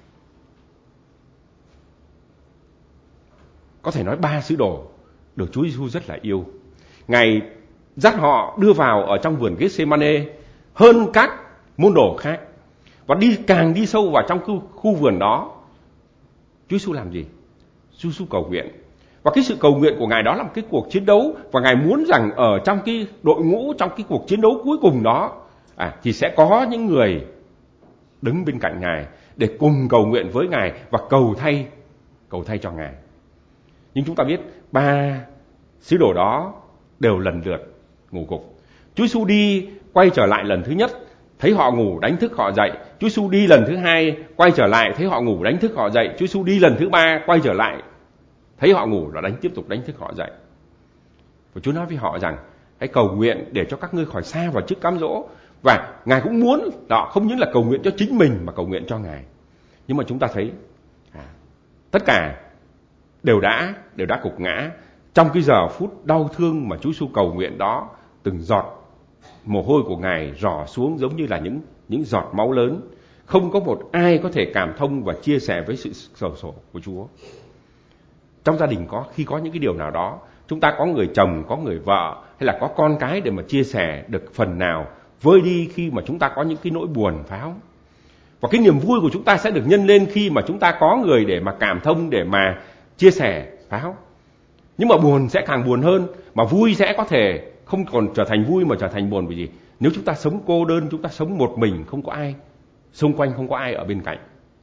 Có thể nói 3 sứ đồ được Chúa Giêsu rất là yêu. Ngài dắt họ đưa vào ở trong vườn Gethsemane hơn các môn đồ khác, và càng đi sâu vào trong khu vườn đó, Chúa Giêsu làm gì? Chúa Giêsu cầu nguyện. Và cái sự cầu nguyện của Ngài đó là một cái cuộc chiến đấu, và Ngài muốn rằng ở trong cái đội ngũ, trong cái cuộc chiến đấu cuối cùng đó, thì sẽ có những người đứng bên cạnh Ngài để cùng cầu nguyện với Ngài và cầu thay cho Ngài. Nhưng chúng ta biết 3 sứ đồ đó đều lần lượt ngủ gục. Chúa Giêsu đi quay trở lại lần thứ nhất, thấy họ ngủ đánh thức họ dậy. Chúa Giêsu đi lần thứ 2 quay trở lại, thấy họ ngủ đánh thức họ dậy. Chúa Giêsu đi lần thứ 3 quay trở lại, thấy họ ngủ và tiếp tục đánh thức họ dậy. Và Chúa nói với họ rằng hãy cầu nguyện để cho các ngươi khỏi sa vào chức cám dỗ. Và Ngài cũng muốn đó không những là cầu nguyện cho chính mình mà cầu nguyện cho Ngài. Nhưng mà chúng ta thấy tất cả đều đã gục ngã trong cái giờ phút đau thương mà Chúa Giêsu cầu nguyện đó. Từng giọt mồ hôi của Ngài rỏ xuống giống như là những giọt máu lớn. Không có một ai có thể cảm thông và chia sẻ với sự sầu khổ của Chúa. Trong gia đình khi có những cái điều nào đó, chúng ta có người chồng, có người vợ, hay là có con cái để mà chia sẻ được phần nào vơi đi khi mà chúng ta có những cái nỗi buồn, phải không? Và cái niềm vui của chúng ta sẽ được nhân lên khi mà chúng ta có người để mà cảm thông, để mà chia sẻ, phải không? Nhưng mà buồn sẽ càng buồn hơn, mà vui sẽ có thể không còn trở thành vui mà trở thành buồn. Vì gì? Nếu chúng ta sống cô đơn, chúng ta sống một mình, không có ai xung quanh, không có ai ở bên cạnh.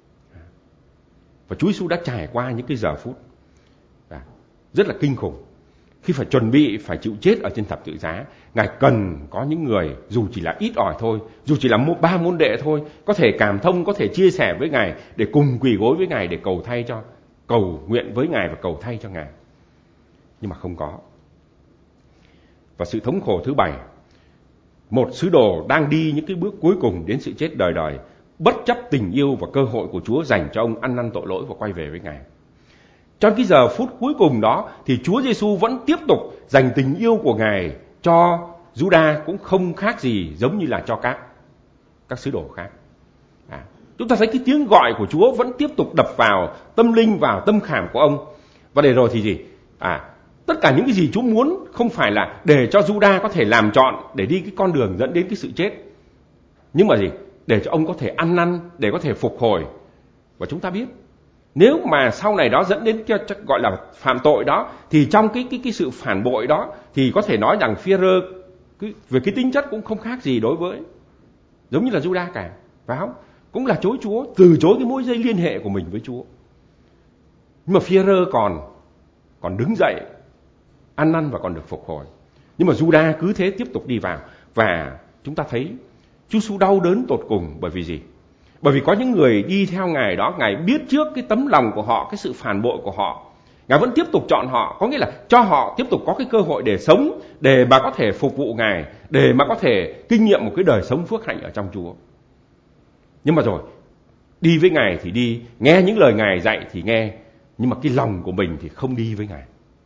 Và Chúa Giêsu đã trải qua những cái giờ phút rất là kinh khủng khi phải chuẩn bị phải chịu chết ở trên thập tự giá. Ngài cần có những người dù chỉ là ít ỏi thôi, dù chỉ là 3 môn đệ thôi, có thể cảm thông, có thể chia sẻ với Ngài, để cùng quỳ gối với Ngài, để cầu nguyện với Ngài và cầu thay cho Ngài. Nhưng mà không có. Và sự thống khổ thứ 7, một sứ đồ đang đi những cái bước cuối cùng đến sự chết đời đời, bất chấp tình yêu và cơ hội của Chúa dành cho ông ăn năn tội lỗi và quay về với Ngài. Trong cái giờ phút cuối cùng đó thì Chúa Giêsu vẫn tiếp tục dành tình yêu của Ngài cho Giuđa, cũng không khác gì giống như là cho các sứ đồ khác. Chúng ta thấy cái tiếng gọi của Chúa vẫn tiếp tục đập vào tâm linh, vào tâm khảm của ông. Và để rồi thì gì? Tất cả những cái gì Chúa muốn không phải là để cho Giuđa có thể làm chọn để đi cái con đường dẫn đến cái sự chết, nhưng mà gì? Để cho ông có thể ăn năn, để có thể phục hồi. Và chúng ta biết, nếu mà sau này đó dẫn đến gọi là phạm tội đó, thì trong cái sự phản bội đó thì có thể nói rằng Phi-e-rơ về cái tính chất cũng không khác gì đối với giống như là Juda cả, phải không? Cũng là chối Chúa, từ chối cái mối dây liên hệ của mình với Chúa. Nhưng mà Phi-e-rơ còn đứng dậy, ăn năn và còn được phục hồi. Nhưng mà Juda cứ thế tiếp tục đi vào. Và chúng ta thấy Chúa Giêsu đau đớn tột cùng bởi vì gì? Bởi vì có những người đi theo Ngài đó, Ngài biết trước cái tấm lòng của họ, cái sự phản bội của họ, Ngài vẫn tiếp tục chọn họ, có nghĩa là cho họ tiếp tục có cái cơ hội để sống, để mà có thể phục vụ Ngài, để mà có thể kinh nghiệm một cái đời sống phước hạnh ở trong Chúa. Nhưng mà rồi, đi với Ngài thì đi, nghe những lời Ngài dạy thì nghe, nhưng mà cái lòng của mình thì không đi với Ngài.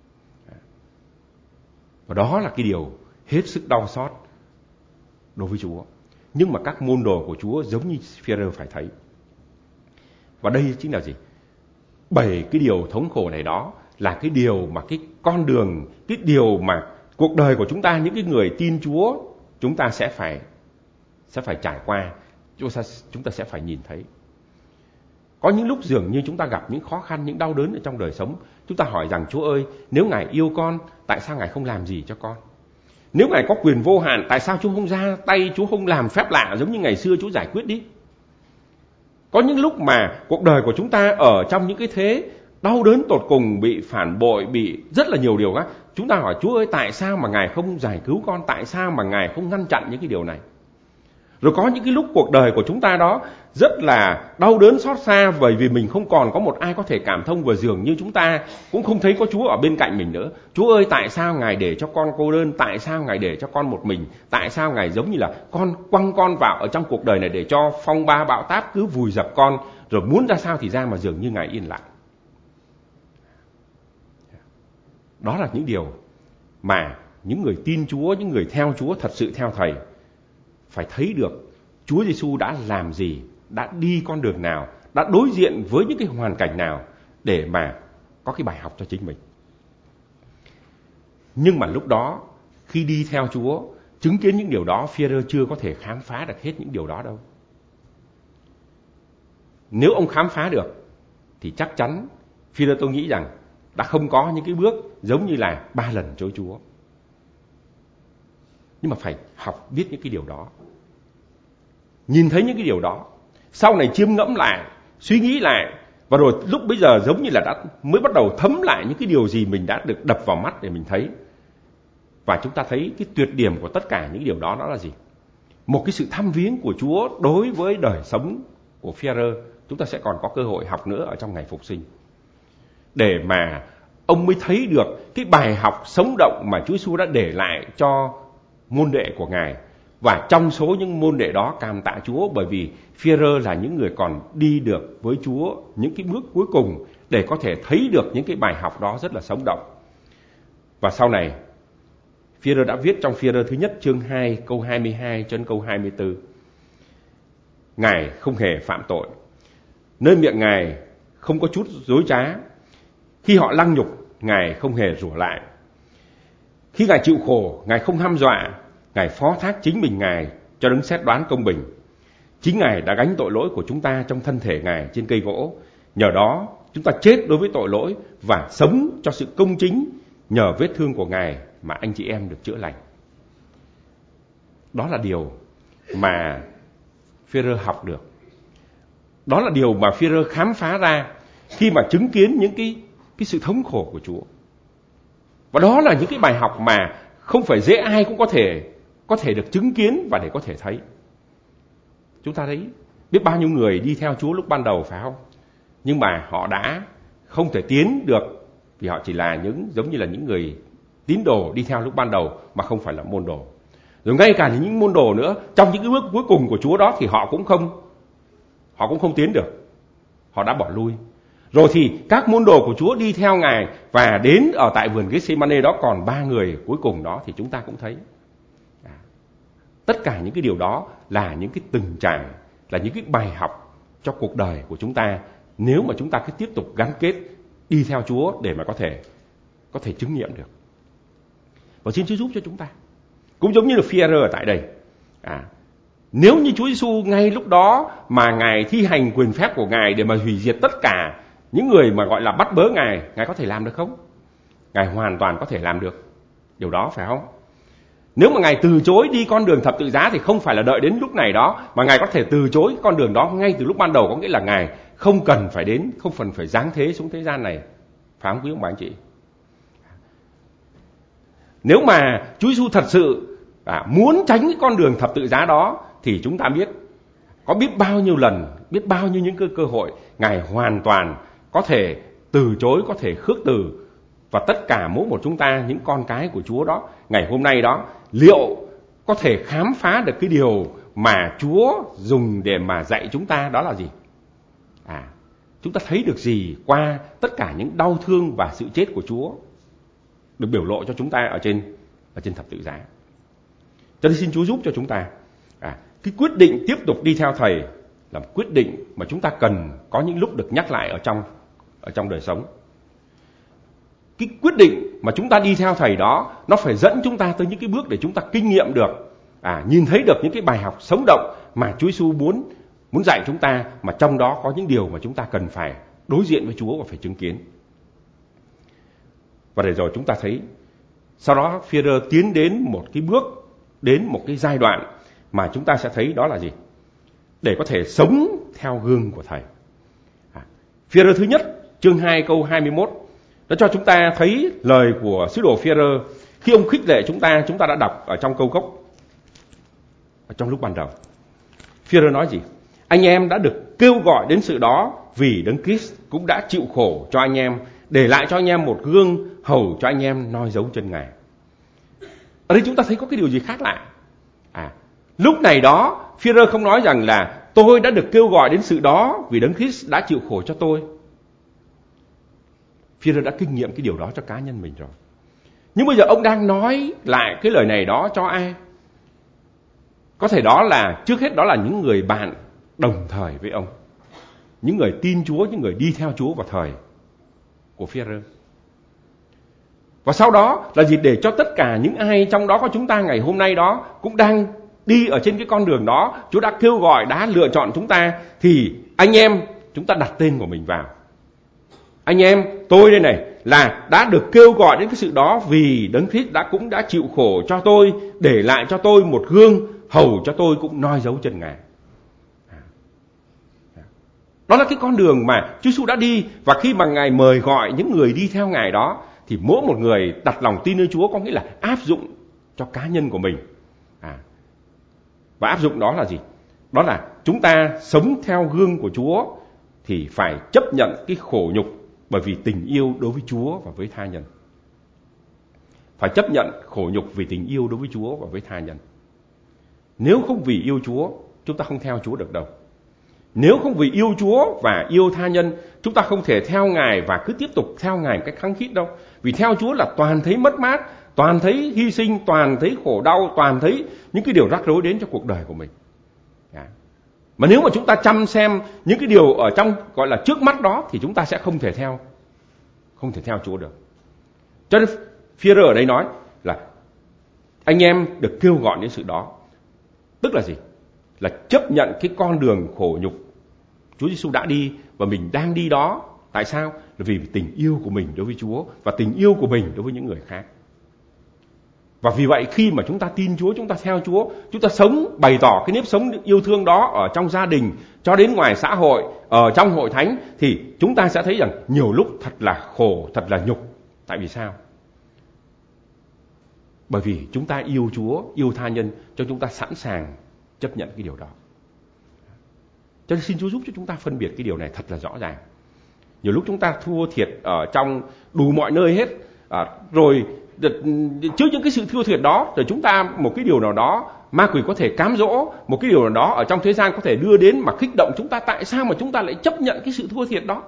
Và đó là cái điều hết sức đau xót đối với Chúa. Nhưng mà các môn đồ của Chúa giống như Phi-e-rơ phải thấy. Và đây chính là gì? 7 cái điều thống khổ này đó là cái điều mà cái con đường, cái điều mà cuộc đời của chúng ta, những cái người tin Chúa, chúng ta sẽ phải trải qua, chúng ta sẽ phải nhìn thấy. Có những lúc dường như chúng ta gặp những khó khăn, những đau đớn ở trong đời sống, chúng ta hỏi rằng Chúa ơi, nếu Ngài yêu con, tại sao Ngài không làm gì cho con? Nếu Ngài có quyền vô hạn, tại sao Chúa không ra tay, Chúa không làm phép lạ giống như ngày xưa Chúa giải quyết đi? Có những lúc mà cuộc đời của chúng ta ở trong những cái thế đau đớn tột cùng, bị phản bội, bị rất là nhiều điều khác. Chúng ta hỏi Chúa ơi, tại sao mà Ngài không giải cứu con? Tại sao mà Ngài không ngăn chặn những cái điều này? Rồi có những cái lúc cuộc đời của chúng ta đó rất là đau đớn xót xa, bởi vì mình không còn có một ai có thể cảm thông, và dường như chúng ta cũng không thấy có Chúa ở bên cạnh mình nữa. Chúa ơi, tại sao Ngài để cho con cô đơn? Tại sao Ngài để cho con một mình? Tại sao Ngài giống như là con quăng con vào ở trong cuộc đời này để cho phong ba bão táp cứ vùi dập con, rồi muốn ra sao thì ra, mà dường như Ngài yên lặng? Đó là những điều mà những người tin Chúa, những người theo Chúa, thật sự theo Thầy, phải thấy được Chúa Giêsu đã làm gì, đã đi con đường nào, đã đối diện với những cái hoàn cảnh nào để mà có cái bài học cho chính mình. Nhưng mà lúc đó, khi đi theo Chúa, chứng kiến những điều đó, Phi-e-rơ chưa có thể khám phá được hết những điều đó đâu. Nếu ông khám phá được thì chắc chắn Phi-e-rơ, tôi nghĩ rằng đã không có những cái bước giống như là 3 lần chối Chúa. Nhưng mà phải học biết những cái điều đó, nhìn thấy những cái điều đó, sau này chiêm ngẫm lại, suy nghĩ lại, và rồi lúc bây giờ giống như là mới bắt đầu thấm lại những cái điều gì mình đã được đập vào mắt để mình thấy. Và chúng ta thấy cái tuyệt điểm của tất cả những điều đó, đó là gì? Một cái sự thăm viếng của Chúa đối với đời sống của Phi-e-rơ, chúng ta sẽ còn có cơ hội học nữa ở trong ngày phục sinh, để mà ông mới thấy được cái bài học sống động mà Chúa Giêsu đã để lại cho môn đệ của Ngài. Và trong số những môn đệ đó cảm tạ Chúa, bởi vì Phi-e-rơ là những người còn đi được với Chúa những cái bước cuối cùng để có thể thấy được những cái bài học đó rất là sống động. Và sau này Phi-e-rơ đã viết trong Phi-e-rơ thứ nhất chương 2 câu 22 cho đến câu 24: Ngài không hề phạm tội, nơi miệng Ngài không có chút dối trá. Khi họ lăng nhục, Ngài không hề rủa lại. Khi Ngài chịu khổ, Ngài không hăm dọa. Ngài phó thác chính mình Ngài cho đấng xét đoán công bình. Chính Ngài đã gánh tội lỗi của chúng ta trong thân thể Ngài trên cây gỗ. Nhờ đó chúng ta chết đối với tội lỗi và sống cho sự công chính. Nhờ vết thương của Ngài mà anh chị em được chữa lành. Đó là điều mà Phi-e-rơ học được. Đó là điều mà Phi-e-rơ khám phá ra khi mà chứng kiến những cái sự thống khổ của Chúa. Và đó là những cái bài học mà không phải dễ ai cũng có thể được chứng kiến và để có thể thấy. Chúng ta thấy biết bao nhiêu người đi theo Chúa lúc ban đầu, phải không? Nhưng mà họ đã không thể tiến được vì họ chỉ là giống như là những người tín đồ đi theo lúc ban đầu mà không phải là môn đồ. Rồi ngay cả những môn đồ nữa, trong những cái bước cuối cùng của Chúa đó thì họ cũng không tiến được. Họ đã bỏ lui. Rồi thì các môn đồ của Chúa đi theo Ngài và đến ở tại vườn Gethsemane đó còn 3 người cuối cùng đó, thì chúng ta cũng thấy. Tất cả những cái điều đó là những cái tình trạng, là những cái bài học cho cuộc đời của chúng ta, nếu mà chúng ta cứ tiếp tục gắn kết đi theo Chúa để mà có thể chứng nghiệm được. Và xin Chúa giúp cho chúng ta. Cũng giống như là Phi-e-rơ ở tại đây. Nếu như Chúa Giêsu ngay lúc đó mà Ngài thi hành quyền phép của Ngài để mà hủy diệt tất cả những người mà gọi là bắt bớ Ngài có thể làm được không? Ngài hoàn toàn có thể làm được điều đó, phải không? Nếu mà Ngài từ chối đi con đường thập tự giá thì không phải là đợi đến lúc này đó, mà Ngài có thể từ chối con đường đó ngay từ lúc ban đầu, có nghĩa là Ngài không cần phải đến, không cần phải giáng thế xuống thế gian này. Phải không quý ông bà anh chị? Nếu mà Chúa Giêsu thật sự muốn tránh cái con đường thập tự giá đó thì chúng ta biết có biết bao nhiêu lần, biết bao nhiêu những cơ hội Ngài hoàn toàn có thể từ chối, có thể khước từ. Và tất cả mỗi một chúng ta, những con cái của Chúa đó, ngày hôm nay đó, liệu có thể khám phá được cái điều mà Chúa dùng để mà dạy chúng ta đó là gì? Chúng ta thấy được gì qua tất cả những đau thương và sự chết của Chúa được biểu lộ cho chúng ta ở trên thập tự giá. Cho nên xin Chúa giúp cho chúng ta cái quyết định tiếp tục đi theo Thầy là một quyết định mà chúng ta cần có những lúc được nhắc lại ở trong đời sống. Cái quyết định mà chúng ta đi theo Thầy đó, nó phải dẫn chúng ta tới những cái bước để chúng ta kinh nghiệm được, nhìn thấy được những cái bài học sống động mà Chúa Giêsu muốn dạy chúng ta, mà trong đó có những điều mà chúng ta cần phải đối diện với Chúa và phải chứng kiến. Và để rồi chúng ta thấy, sau đó Phi-e-rơ tiến đến một cái bước, đến một cái giai đoạn mà chúng ta sẽ thấy đó là gì? Để có thể sống theo gương của Thầy. Phi-e-rơ thứ nhất, chương 2 câu 21, nó cho chúng ta thấy lời của sứ đồ Phi-e-rơ khi ông khích lệ chúng ta đã đọc ở trong câu gốc, ở trong lúc ban đầu. Phi-e-rơ nói gì? Anh em đã được kêu gọi đến sự đó vì Đấng Christ cũng đã chịu khổ cho anh em, để lại cho anh em một gương hầu cho anh em noi dấu chân Ngài. Ở đây chúng ta thấy có cái điều gì khác lạ. Lúc này đó, Phi-e-rơ không nói rằng là tôi đã được kêu gọi đến sự đó vì Đấng Christ đã chịu khổ cho tôi. Phi-e-rơ đã kinh nghiệm cái điều đó cho cá nhân mình rồi. Nhưng bây giờ ông đang nói lại cái lời này đó cho ai? Có thể đó là, trước hết đó là những người bạn đồng thời với ông, những người tin Chúa, những người đi theo Chúa vào thời của Phi-e-rơ. Và sau đó là gì? Để cho tất cả những ai trong đó có chúng ta ngày hôm nay đó cũng đang đi ở trên cái con đường đó, Chúa đã kêu gọi, đã lựa chọn chúng ta, thì anh em chúng ta đặt tên của mình vào. Anh em, tôi đây này là đã được kêu gọi đến cái sự đó vì Đấng Christ cũng đã chịu khổ cho tôi, để lại cho tôi một gương hầu cho tôi cũng noi dấu chân Ngài. Đó là cái con đường mà Chúa Giêsu đã đi, và khi mà Ngài mời gọi những người đi theo Ngài đó, thì mỗi một người đặt lòng tin nơi Chúa, có nghĩa là áp dụng cho cá nhân của mình. Và áp dụng đó là gì? Đó là chúng ta sống theo gương của Chúa thì phải chấp nhận cái khổ nhục bởi vì tình yêu đối với Chúa và với tha nhân. Phải chấp nhận khổ nhục vì tình yêu đối với Chúa và với tha nhân. Nếu không vì yêu Chúa, chúng ta không theo Chúa được đâu. Nếu không vì yêu Chúa và yêu tha nhân, chúng ta không thể theo Ngài và cứ tiếp tục theo Ngài một cách khăng khít đâu. Vì theo Chúa là toàn thấy mất mát, toàn thấy hy sinh, toàn thấy khổ đau, toàn thấy những cái điều rắc rối đến cho cuộc đời của mình. Mà nếu mà chúng ta chăm xem những cái điều ở trong gọi là trước mắt đó, thì chúng ta sẽ không thể theo Chúa được. Cho nên Phi-e-rơ ở đây nói là anh em được kêu gọi đến sự đó. Tức là gì? Là chấp nhận cái con đường khổ nhục Chúa Giêsu đã đi và mình đang đi đó. Tại sao? Là vì tình yêu của mình đối với Chúa và tình yêu của mình đối với những người khác. Và vì vậy khi mà chúng ta tin Chúa, chúng ta theo Chúa, chúng ta sống, bày tỏ cái nếp sống yêu thương đó ở trong gia đình, cho đến ngoài xã hội, ở trong hội thánh, thì chúng ta sẽ thấy rằng nhiều lúc thật là khổ, thật là nhục. Tại vì sao? Bởi vì chúng ta yêu Chúa, yêu tha nhân, cho chúng ta sẵn sàng chấp nhận cái điều đó. Cho nên xin Chúa giúp cho chúng ta phân biệt cái điều này thật là rõ ràng. Nhiều lúc chúng ta thua thiệt ở trong đủ mọi nơi hết, rồi trước những cái sự thua thiệt đó, rồi chúng ta một cái điều nào đó ma quỷ có thể cám dỗ, một cái điều nào đó ở trong thế gian có thể đưa đến mà kích động chúng ta. Tại sao mà chúng ta lại chấp nhận cái sự thua thiệt đó?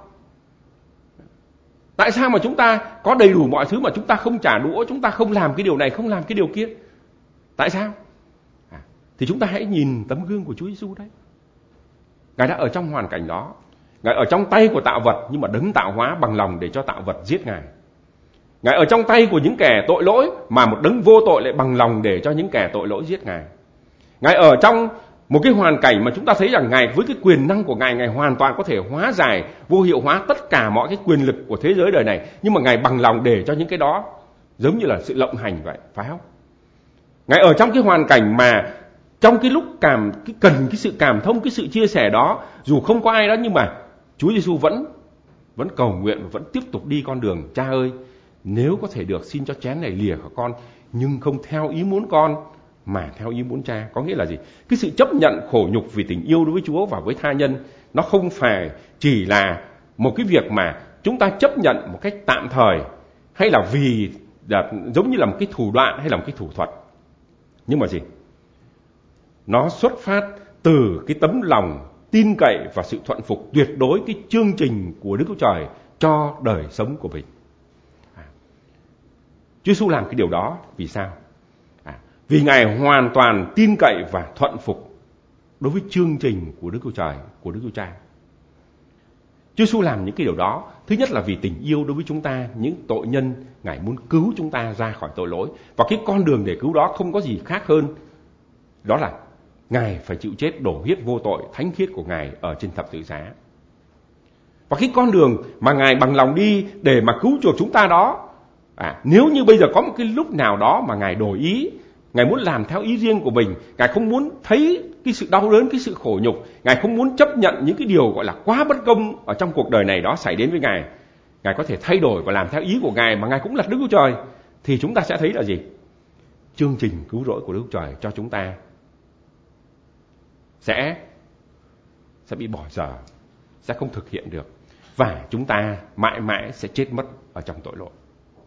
Tại sao mà chúng ta có đầy đủ mọi thứ mà chúng ta không trả đũa, chúng ta không làm cái điều này, không làm cái điều kia? Tại sao? Thì chúng ta hãy nhìn tấm gương của Chúa Giêsu đấy. Ngài đã ở trong hoàn cảnh đó, Ngài ở trong tay của tạo vật, nhưng mà Đấng tạo hóa bằng lòng để cho tạo vật giết Ngài. Ngài ở trong tay của những kẻ tội lỗi, mà một Đấng vô tội lại bằng lòng để cho những kẻ tội lỗi giết Ngài. Ngài ở trong một cái hoàn cảnh mà chúng ta thấy rằng Ngài với cái quyền năng của Ngài, Ngài hoàn toàn có thể hóa giải, vô hiệu hóa tất cả mọi cái quyền lực của thế giới đời này. Nhưng mà Ngài bằng lòng để cho những cái đó giống như là sự lộng hành vậy, phải không? Ngài ở trong cái hoàn cảnh mà trong cái lúc cần cái sự cảm thông, cái sự chia sẻ đó, dù không có ai đó, nhưng mà Chúa Giêsu vẫn cầu nguyện và vẫn tiếp tục đi con đường. Cha ơi, nếu có thể được, xin cho chén này lìa khỏi con, nhưng không theo ý muốn con mà theo ý muốn Cha. Có nghĩa là gì? Cái sự chấp nhận khổ nhục vì tình yêu đối với Chúa và với tha nhân, nó không phải chỉ là một cái việc mà chúng ta chấp nhận một cách tạm thời, hay là vì giống như là một cái thủ đoạn hay là một cái thủ thuật. Nhưng mà gì? Nó xuất phát từ cái tấm lòng tin cậy và sự thuận phục tuyệt đối cái chương trình của Đức Chúa Trời cho đời sống của mình. Chúa Giêsu làm cái điều đó vì sao? Vì Ngài hoàn toàn tin cậy và thuận phục đối với chương trình của Đức Chúa Trời, của Đức Chúa Cha. Chúa Giêsu làm những cái điều đó, thứ nhất là vì tình yêu đối với chúng ta, những tội nhân. Ngài muốn cứu chúng ta ra khỏi tội lỗi, và cái con đường để cứu đó không có gì khác hơn, đó là Ngài phải chịu chết đổ huyết vô tội thánh khiết của Ngài ở trên thập tự giá. Và cái con đường mà Ngài bằng lòng đi để mà cứu chuộc chúng ta đó, nếu như bây giờ có một cái lúc nào đó mà Ngài đổi ý, Ngài muốn làm theo ý riêng của mình, Ngài không muốn thấy cái sự đau đớn, cái sự khổ nhục, Ngài không muốn chấp nhận những cái điều gọi là quá bất công ở trong cuộc đời này đó xảy đến với Ngài, Ngài có thể thay đổi và làm theo ý của Ngài, mà Ngài cũng là Đức Chúa Trời, thì chúng ta sẽ thấy là gì? Chương trình cứu rỗi của Đức Chúa Trời cho chúng ta sẽ bị bỏ dở, sẽ không thực hiện được, và chúng ta mãi mãi sẽ chết mất ở trong tội lỗi.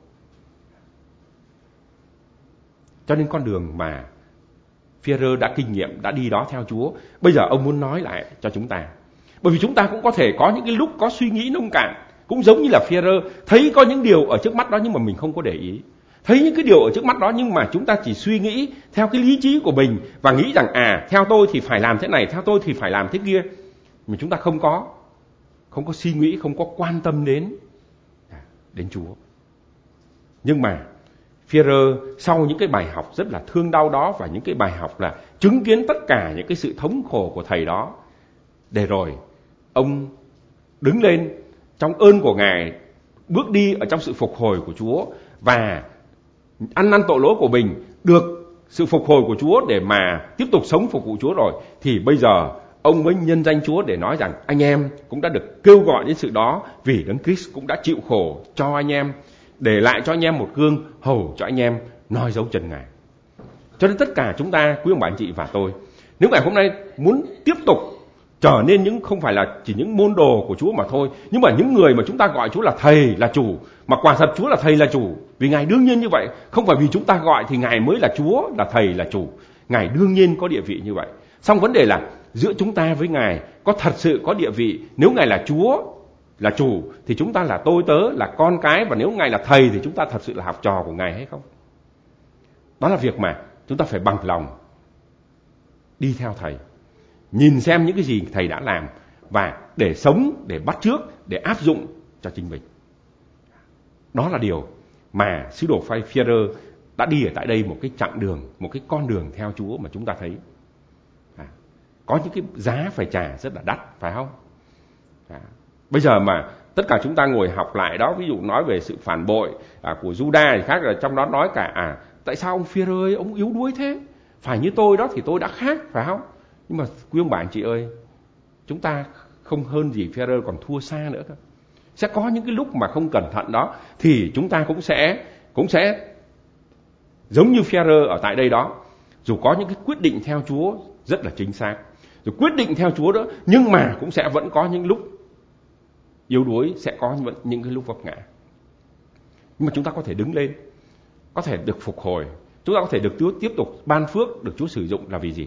Cho nên con đường mà Phi-e-rơ đã kinh nghiệm, đã đi đó theo Chúa, bây giờ ông muốn nói lại cho chúng ta. Bởi vì chúng ta cũng có thể có những cái lúc có suy nghĩ nông cạn, cũng giống như là Phi-e-rơ, thấy có những điều ở trước mắt đó nhưng mà mình không có để ý. Thấy những cái điều ở trước mắt đó nhưng mà chúng ta chỉ suy nghĩ theo cái lý trí của mình và nghĩ rằng theo tôi thì phải làm thế này, theo tôi thì phải làm thế kia. Mà chúng ta không có suy nghĩ, không có quan tâm đến Chúa. Nhưng mà Phi-e-rơ sau những cái bài học rất là thương đau đó, và những cái bài học là chứng kiến tất cả những cái sự thống khổ của thầy đó, để rồi ông đứng lên trong ơn của Ngài, bước đi ở trong sự phục hồi của Chúa, và ăn năn tội lỗi của mình, được sự phục hồi của Chúa để mà tiếp tục sống phục vụ Chúa rồi, thì bây giờ ông mới nhân danh Chúa để nói rằng anh em cũng đã được kêu gọi đến sự đó, vì Đấng Christ cũng đã chịu khổ cho anh em, để lại cho anh em một gương, hầu cho anh em noi dấu chân Ngài. Cho nên tất cả chúng ta, quý ông bà anh chị và tôi, nếu ngày hôm nay muốn tiếp tục trở nên không phải là chỉ những môn đồ của Chúa mà thôi, nhưng mà những người mà chúng ta gọi Chúa là thầy, là chủ, mà quả thật Chúa là thầy, là chủ, vì Ngài đương nhiên như vậy, không phải vì chúng ta gọi thì Ngài mới là Chúa, là thầy, là chủ. Ngài đương nhiên có địa vị như vậy. Xong vấn đề là giữa chúng ta với Ngài có thật sự có địa vị. Nếu Ngài là Chúa, là chủ, thì chúng ta là tôi tớ, là con cái, và nếu Ngài là thầy thì chúng ta thật sự là học trò của Ngài hay không? Đó là việc mà chúng ta phải bằng lòng đi theo thầy, nhìn xem những cái gì thầy đã làm, và để sống, để bắt chước, để áp dụng cho chính mình. Đó là điều mà sứ đồ Phi-e-rơ đã đi ở tại đây, một cái chặng đường, một cái con đường theo Chúa mà chúng ta thấy có những cái giá phải trả rất là đắt, phải không? Bây giờ mà tất cả chúng ta ngồi học lại đó, ví dụ nói về sự phản bội của Juda thì khác, là trong đó nói cả tại sao ông Phi-e-rơ ơi, ông yếu đuối thế, phải như tôi đó thì tôi đã khác, phải không? Nhưng mà quý ông bà anh chị ơi, chúng ta không hơn gì Phi-e-rơ, còn thua xa nữa cơ. Sẽ có những cái lúc mà không cẩn thận đó, thì chúng ta cũng sẽ giống như Phi-e-rơ ở tại đây đó, dù có những cái quyết định theo Chúa rất là chính xác, rồi quyết định theo Chúa đó, nhưng mà cũng sẽ vẫn có những lúc yếu đuối, sẽ có những cái lúc vấp ngã. Nhưng mà chúng ta có thể đứng lên, có thể được phục hồi, chúng ta có thể được Chúa tiếp tục ban phước, được Chúa sử dụng là vì gì?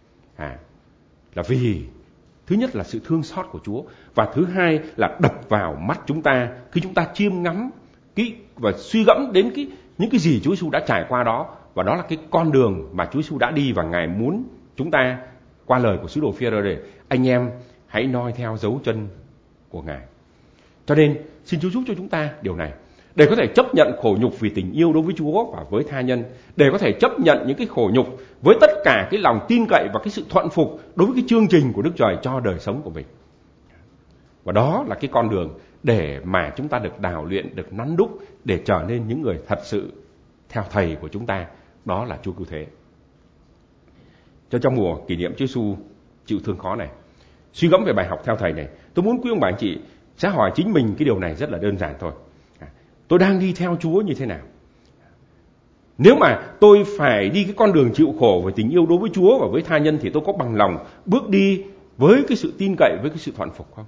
Là vì thứ nhất là sự thương xót của Chúa, và thứ hai là đập vào mắt chúng ta khi chúng ta chiêm ngắm và suy gẫm đến những cái gì Chúa Giêsu đã trải qua đó, và đó là cái con đường mà Chúa Giêsu đã đi, và Ngài muốn chúng ta qua lời của sứ đồ Phi-e-rơ để anh em hãy noi theo dấu chân của Ngài. Cho nên xin Chúa giúp cho chúng ta điều này, để có thể chấp nhận khổ nhục vì tình yêu đối với Chúa và với tha nhân, để có thể chấp nhận những cái khổ nhục với tất cả cái lòng tin cậy và cái sự thuận phục đối với cái chương trình của Đức Trời cho đời sống của mình. Và đó là cái con đường để mà chúng ta được đào luyện, được nắn đúc để trở nên những người thật sự theo thầy của chúng ta, đó là Chúa Cứu Thế. Cho trong mùa kỷ niệm Chúa Giêsu chịu thương khó này, suy gẫm về bài học theo thầy này, tôi muốn quý ông bà anh chị sẽ hỏi chính mình cái điều này rất là đơn giản thôi. Tôi đang đi theo Chúa như thế nào? Nếu mà tôi phải đi cái con đường chịu khổ với tình yêu đối với Chúa và với tha nhân thì tôi có bằng lòng bước đi với cái sự tin cậy, với cái sự thuận phục không?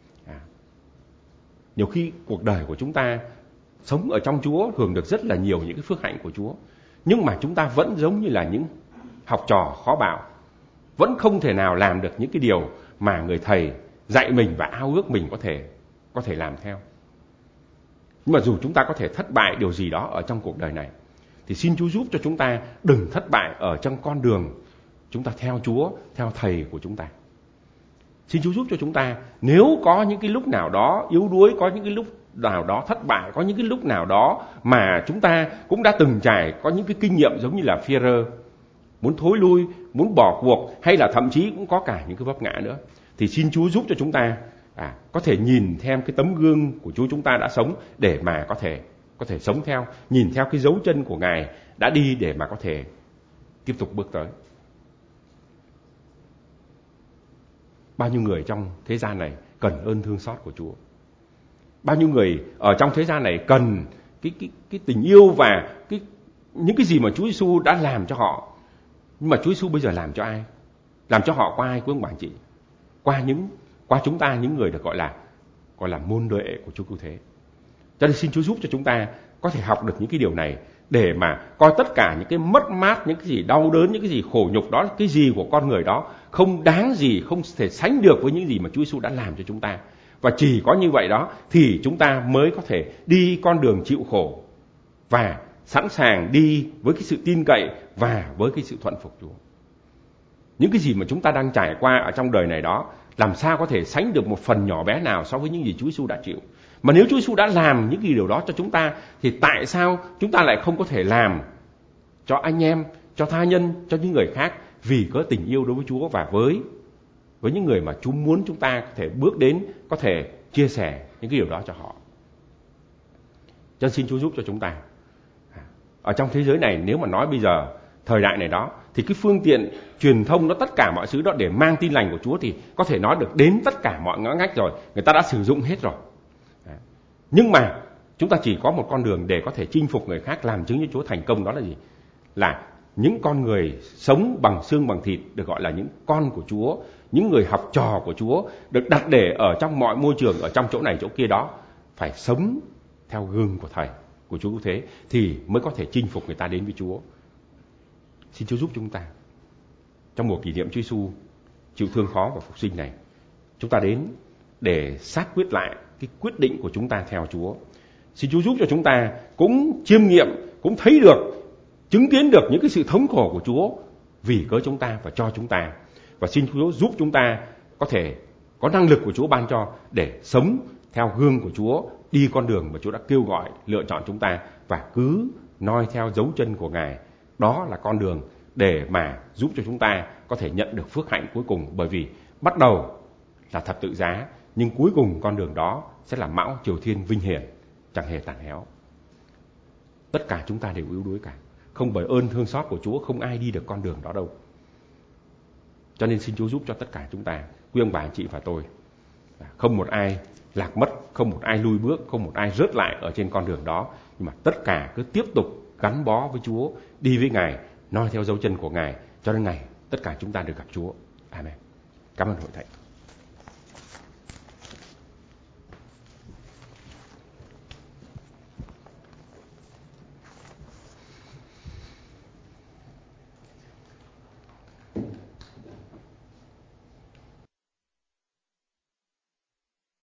Nhiều khi cuộc đời của chúng ta sống ở trong Chúa hưởng được rất là nhiều những cái phước hạnh của Chúa, nhưng mà chúng ta vẫn giống như là những học trò khó bảo, vẫn không thể nào làm được những cái điều mà người thầy dạy mình và ao ước mình có thể làm theo. Nhưng mà dù chúng ta có thể thất bại điều gì đó ở trong cuộc đời này, thì xin Chúa giúp cho chúng ta đừng thất bại ở trong con đường chúng ta theo Chúa, theo thầy của chúng ta. Xin Chúa giúp cho chúng ta, nếu có những cái lúc nào đó yếu đuối, có những cái lúc nào đó thất bại, có những cái lúc nào đó mà chúng ta cũng đã từng trải, có những cái kinh nghiệm giống như là Phi-e-rơ, muốn thối lui, muốn bỏ cuộc, hay là thậm chí cũng có cả những cái vấp ngã nữa, thì xin Chúa giúp cho chúng ta có thể nhìn theo cái tấm gương của Chúa chúng ta đã sống để mà có thể sống theo, nhìn theo cái dấu chân của Ngài đã đi để mà có thể tiếp tục bước tới. Bao nhiêu người trong thế gian này cần ơn thương xót của Chúa. Bao nhiêu người ở trong thế gian này cần cái tình yêu và những cái gì mà Chúa Giêsu đã làm cho họ. Nhưng mà Chúa Giêsu bây giờ làm cho ai? Làm cho họ qua ai quý ông bà anh chị? Qua chúng ta, những người được gọi là môn đệ của Chúa Cứu Thế. Cho nên xin Chúa giúp cho chúng ta có thể học được những cái điều này để mà coi tất cả những cái mất mát, những cái gì đau đớn, những cái gì khổ nhục đó, cái gì của con người đó không đáng gì, không thể sánh được với những gì mà Chúa Giêsu đã làm cho chúng ta. Và chỉ có như vậy đó thì chúng ta mới có thể đi con đường chịu khổ và sẵn sàng đi với cái sự tin cậy và với cái sự thuận phục Chúa. Những cái gì mà chúng ta đang trải qua ở trong đời này đó, làm sao có thể sánh được một phần nhỏ bé nào so với những gì Chúa Giêsu đã chịu. Mà nếu Chúa Giêsu đã làm những cái điều đó cho chúng ta, thì tại sao chúng ta lại không có thể làm cho anh em, cho tha nhân, cho những người khác, vì có tình yêu đối với Chúa và với những người mà Chúa muốn chúng ta có thể bước đến, có thể chia sẻ những cái điều đó cho họ. Cho nên xin Chúa giúp cho chúng ta. Ở trong thế giới này, nếu mà nói bây giờ, thời đại này đó, thì cái phương tiện truyền thông đó, tất cả mọi thứ đó để mang tin lành của Chúa thì có thể nói được đến tất cả mọi ngõ ngách rồi, người ta đã sử dụng hết rồi. Nhưng mà chúng ta chỉ có một con đường để có thể chinh phục người khác, làm chứng cho Chúa thành công, đó là gì? Là những con người sống bằng xương bằng thịt, được gọi là những con của Chúa, những người học trò của Chúa, được đặt để ở trong mọi môi trường, ở trong chỗ này chỗ kia đó, phải sống theo gương của Thầy, của Chúa Cứu Thế, thì mới có thể chinh phục người ta đến với Chúa. Xin Chúa giúp chúng ta trong mùa kỷ niệm Chúa Giêsu chịu thương khó và phục sinh này, chúng ta đến để xác quyết lại cái quyết định của chúng ta theo Chúa. Xin Chúa giúp cho chúng ta cũng chiêm nghiệm, cũng thấy được, chứng kiến được những cái sự thống khổ của Chúa vì cớ chúng ta và cho chúng ta. Và xin Chúa giúp chúng ta có thể có năng lực của Chúa ban cho để sống theo gương của Chúa, đi con đường mà Chúa đã kêu gọi, lựa chọn chúng ta, và cứ noi theo dấu chân của Ngài. Đó là con đường để mà giúp cho chúng ta có thể nhận được phước hạnh cuối cùng. Bởi vì bắt đầu là thập tự giá, nhưng cuối cùng con đường đó sẽ là mão triều thiên vinh hiển, chẳng hề tàn héo. Tất cả chúng ta đều yếu đuối cả, không bởi ơn thương xót của Chúa không ai đi được con đường đó đâu. Cho nên xin Chúa giúp cho tất cả chúng ta, quý ông bà anh chị và tôi, không một ai lạc mất, không một ai lui bước, không một ai rớt lại ở trên con đường đó, nhưng mà tất cả cứ tiếp tục gắn bó với Chúa, đi với Ngài, noi theo dấu chân của Ngài, cho đến ngày tất cả chúng ta được gặp Chúa. Amen. Cảm ơn hội thánh.